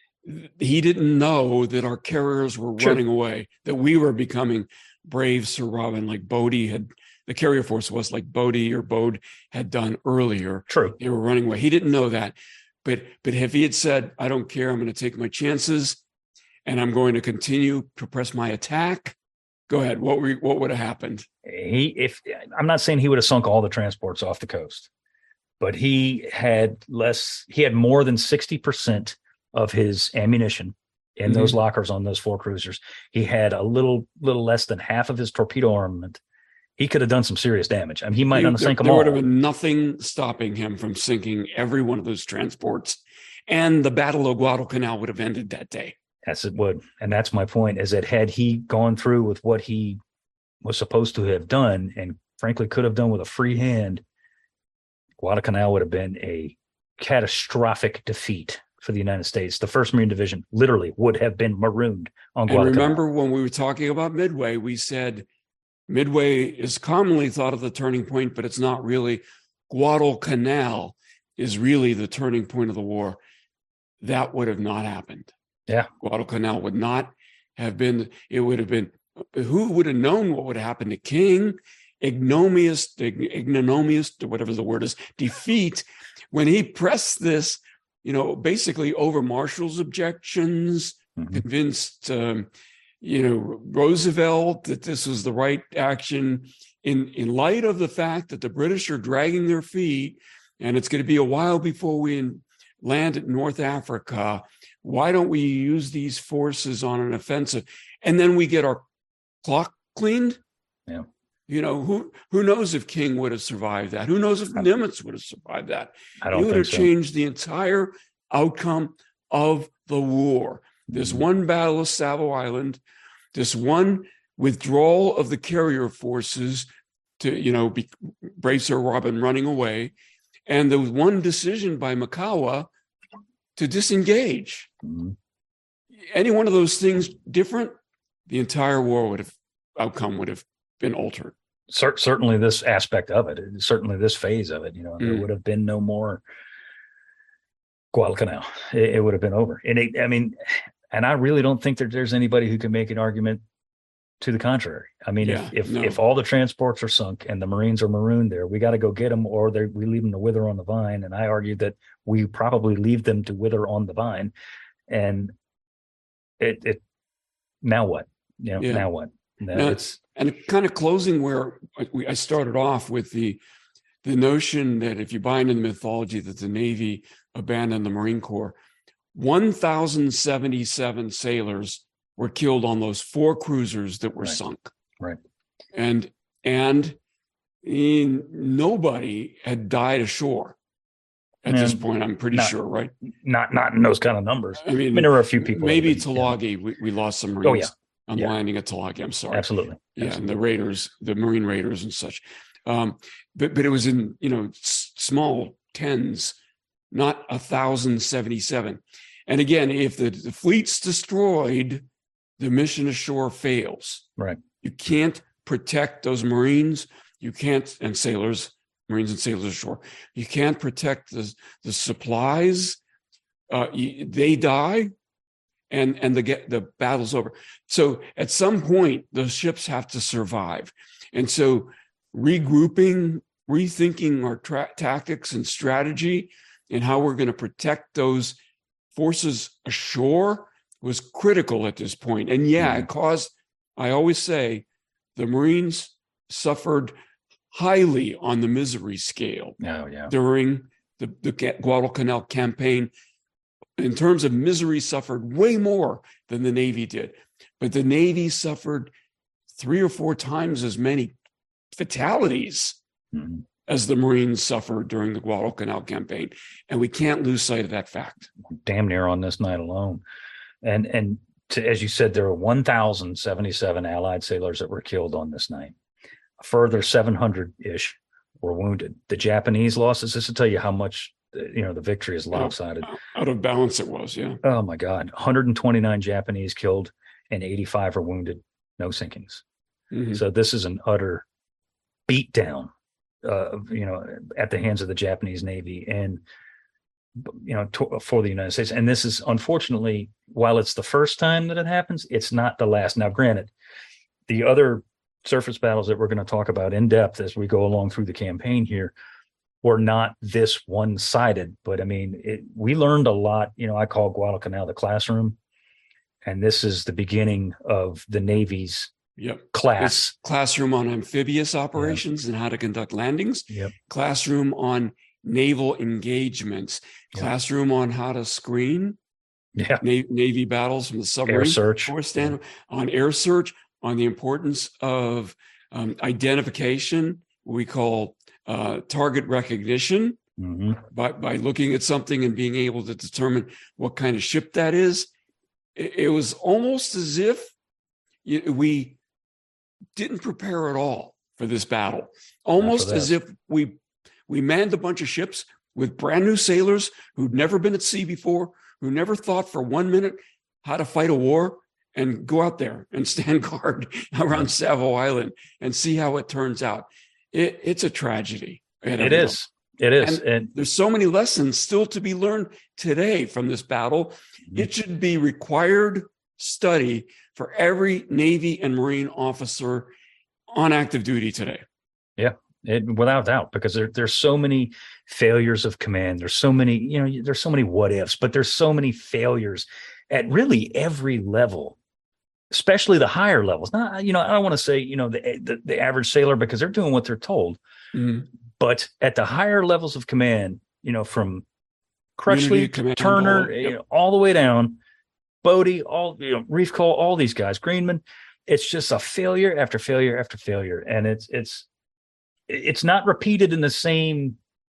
he didn't know that our carriers were
Sure.
running away, that we were becoming brave Sir Robin, like Bodie had, the carrier force was like Bodie or Bode had done earlier.
True.
They were running away. He didn't know that. But, but if he had said, I don't care, I'm going to take my chances and I'm going to continue to press my attack, go ahead. What were, what would have happened?
He, if I'm not saying he would have sunk all the transports off the coast, but he had less, he had more than sixty percent of his ammunition in
Mhm.
those lockers on those four cruisers. He had a little, little less than half of his torpedo armament. He could have done some serious damage. I mean, he might
There-
not sink them
there
all.
would have been nothing stopping him from sinking every one of those transports. And the Battle of Guadalcanal would have ended that day.
Yes, it would. And that's my point, is that had he gone through with what he was supposed to have done, and frankly could have done with a free hand, Guadalcanal would have been a catastrophic defeat for the United States. The first Marine Division literally would have been marooned on
And
Guadalcanal.
remember when we were talking about Midway, we said Midway is commonly thought of the turning point, but it's not really. Guadalcanal is really the turning point of the war. That would have not happened.
Yeah.
Guadalcanal would not have been, it would have been, who would have known what would happen to King? Ignominious, ignominious, whatever the word is, defeat, when he pressed this, you know, basically over Marshall's objections,
Mhm.
convinced, um, you know, Roosevelt that this was the right action in, in light of the fact that the British are dragging their feet and it's going to be a while before we in, land at North Africa. Why don't we use these forces on an offensive? And then we get our clock cleaned.
Yeah.
You know, who who knows if King would have survived that? Who knows if Nimitz would have survived that?
I
It
don't
would
think
have
so.
changed the entire outcome of the war. This
Mhm.
one battle of Savo Island, this one withdrawal of the carrier forces to, you know, be, brave Sir Robin running away, and the one decision by Mikawa to disengage.
Mhm.
Any one of those things different, the entire war would have outcome would have been altered.
Cer- certainly this aspect of it, certainly this phase of it, you know, there
Mm.
would have been no more Guadalcanal. It, it would have been over. And it, I mean, and I really don't think that there's anybody who can make an argument to the contrary. I mean,
Yeah,
if if,
no.
if all the transports are sunk and the Marines are marooned there, we got to go get them, or they, we leave them to wither on the vine. And I argue that we probably leave them to wither on the vine. And it, it now what? You know,
Yeah.
now what? No,
Now,
it's
And kind of closing where we, I started off with the the notion that if you buy into the mythology that the Navy abandoned the Marine Corps, one thousand seventy-seven sailors were killed on those four cruisers that were
Right.
sunk.
right.
And and in, nobody had died ashore at this
And
point, I'm pretty
not-
sure, right?
Not not in those kind of numbers.
I
I
mean,
mean, there were a few people. that
maybe
have been, you know,
Tulagi, we, we lost some Marines
Oh, yeah.
on
Yeah.
landing at Tulagi. I'm sorry.
Absolutely.
Yeah,
Absolutely.
and the Raiders, the Marine Raiders and such. Um, but but it was in, you know, s- small tens, not a thousand seventy-seven. And again, if the, the fleet's destroyed, the mission ashore fails.
Right.
You can't protect those Marines. You can't, and sailors, Marines and sailors ashore. You can't protect the, the supplies. Uh, you, they die, and and the get the battle's over. So at some point, those ships have to survive, and so regrouping, rethinking our tra- tactics and strategy, and how we're going to protect those forces ashore was critical at this point. And yeah, it caused. I always say, the Marines suffered highly on the misery scale
Oh, yeah.
during the, the Guadalcanal campaign. In terms of misery, suffered way more than the Navy did. But the Navy suffered three or four times as many fatalities
mm-hmm.
as the Marines suffered during the Guadalcanal campaign. And we can't lose sight of that fact.
Damn near on this night alone. And, and to, as you said, there were one thousand seventy-seven Allied sailors that were killed on this night. A further seven hundred-ish were wounded. The Japanese losses, this will tell you how much, you know, the victory is lopsided.
Out, out of balance it was, yeah.
Oh, my God. one hundred twenty-nine Japanese killed and eighty-five are wounded. No sinkings.
Mm-hmm.
So this is an utter beatdown, uh, you know, at the hands of the Japanese Navy and, you know, to, for the United States. And this is, unfortunately, while it's the first time that it happens, it's not the last. Now, granted, the other surface battles that we're going to talk about in depth as we go along through the campaign here were not this one-sided. But, I mean, it, we learned a lot. You know, I call Guadalcanal the classroom. And this is the beginning of the Navy's
yep.
class.
It's classroom on amphibious operations yeah. and how to conduct landings.
Yep.
Classroom on naval engagements. Yep. Classroom on how to screen
yeah.
Na- Navy battles from the submarine.
Air search.
Stand, yeah. On air search, on the importance of um, identification, what we call uh, target recognition,
mm-hmm.
by, by looking at something and being able to determine what kind of ship that is. It was almost as if we didn't prepare at all for this battle. Almost as if we we manned a bunch of ships with brand new sailors who'd never been at sea before, who never thought for one minute how to fight a war, and go out there and stand guard around Savo Island and see how it turns out. It, it's a tragedy.
It is. It is.
And,
and
there's so many lessons still to be learned today from this battle. It should be required study for every Navy and Marine officer on active duty today.
Yeah, it, without doubt, because there, there's so many failures of command. There's so many, you know, there's so many what ifs, but there's so many failures at really every level, especially the higher levels. Now, you know, I don't want to say, you know, the, the, the average sailor, because they're doing what they're told. Mm-hmm. But at the higher levels of command, you know, from Crutchley, Turner, yep. you know, all the way down, Bodie, all, you know, Reef Cole, all these guys, Greenman, it's just a failure after failure after failure. And it's, it's, it's not repeated in the same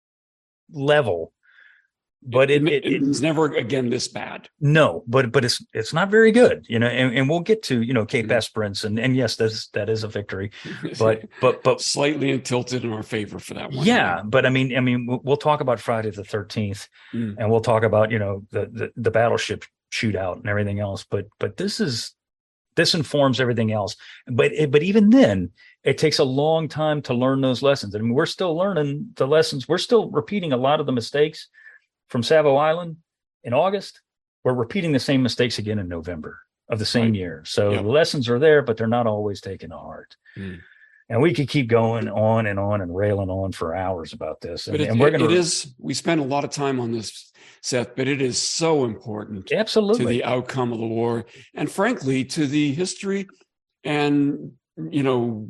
level, but it, it,
it it's never again this bad.
No, but but it's it's not very good, you know. And, and we'll get to, you know, Cape Esperance, and and yes, that's that is a victory, but but but
slightly tilted in our favor for that one.
Yeah, but I mean, I mean, we'll talk about Friday the thirteenth, mm. and we'll talk about, you know, the, the the battleship shootout and everything else. But but this is this informs everything else. But it, but even then, it takes a long time to learn those lessons. I mean, we're still learning the lessons. We're still repeating a lot of the mistakes from Savo Island in August. We're repeating the same mistakes again in November of the same right. year. So yep. the lessons are there, but they're not always taken to heart. Mm. And we could keep going on and on and railing on for hours about this. And,
but it,
and we're going to.
It is. We spend a lot of time on this, Seth, but it is so important.
Absolutely.
To the outcome of the war, and frankly, to the history and, you know,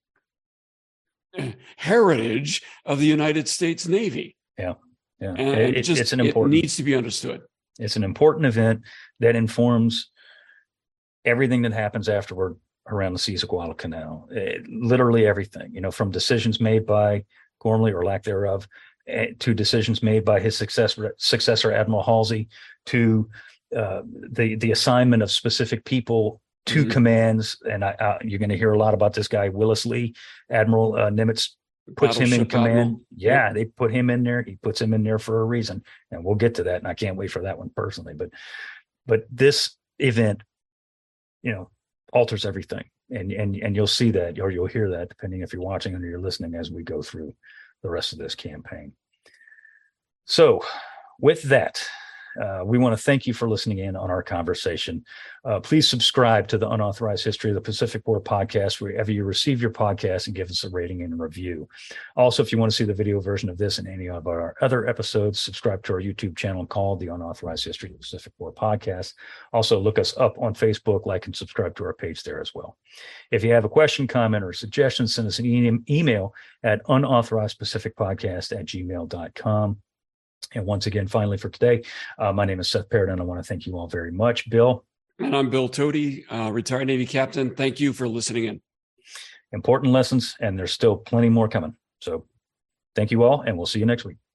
heritage of the United States Navy.
Yeah. Yeah,
and
it,
it just,
it's an important.
It needs to be understood.
It's an important event that informs everything that happens afterward around the seas of Guadalcanal. It, literally everything, you know, from decisions made by Gormley or lack thereof, uh, to decisions made by his successor, successor Admiral Halsey, to uh, the the assignment of specific people to mm-hmm. commands. And I, I, you're going to hear a lot about this guy, Willis Lee, Admiral uh, Nimitz. Puts him in command. Admiral. Yeah, they put him in there. He puts him in there for a reason, and we'll get to that. And I can't wait for that one personally. But, but this event, you know, alters everything, and and and you'll see that, or you'll hear that, depending if you're watching or you're listening as we go through the rest of this campaign. So, with that, Uh, we want to thank you for listening in on our conversation. Uh, please subscribe to the Unauthorized History of the Pacific War podcast wherever you receive your podcast, and give us a rating and a review. Also, if you want to see the video version of this and any of our other episodes, subscribe to our YouTube channel called the Unauthorized History of the Pacific War podcast. Also, look us up on Facebook, like and subscribe to our page there as well. If you have a question, comment, or suggestion, send us an e- email at unauthorizedpacificpodcast at gmail dot com. And once again, finally for today, uh, my name is Seth Paradin. I want to thank you all very much. Bill.
And I'm Bill Tody, uh, retired Navy captain. Thank you for listening in.
important lessons, and there's still plenty more coming. So thank you all, and we'll see you next week.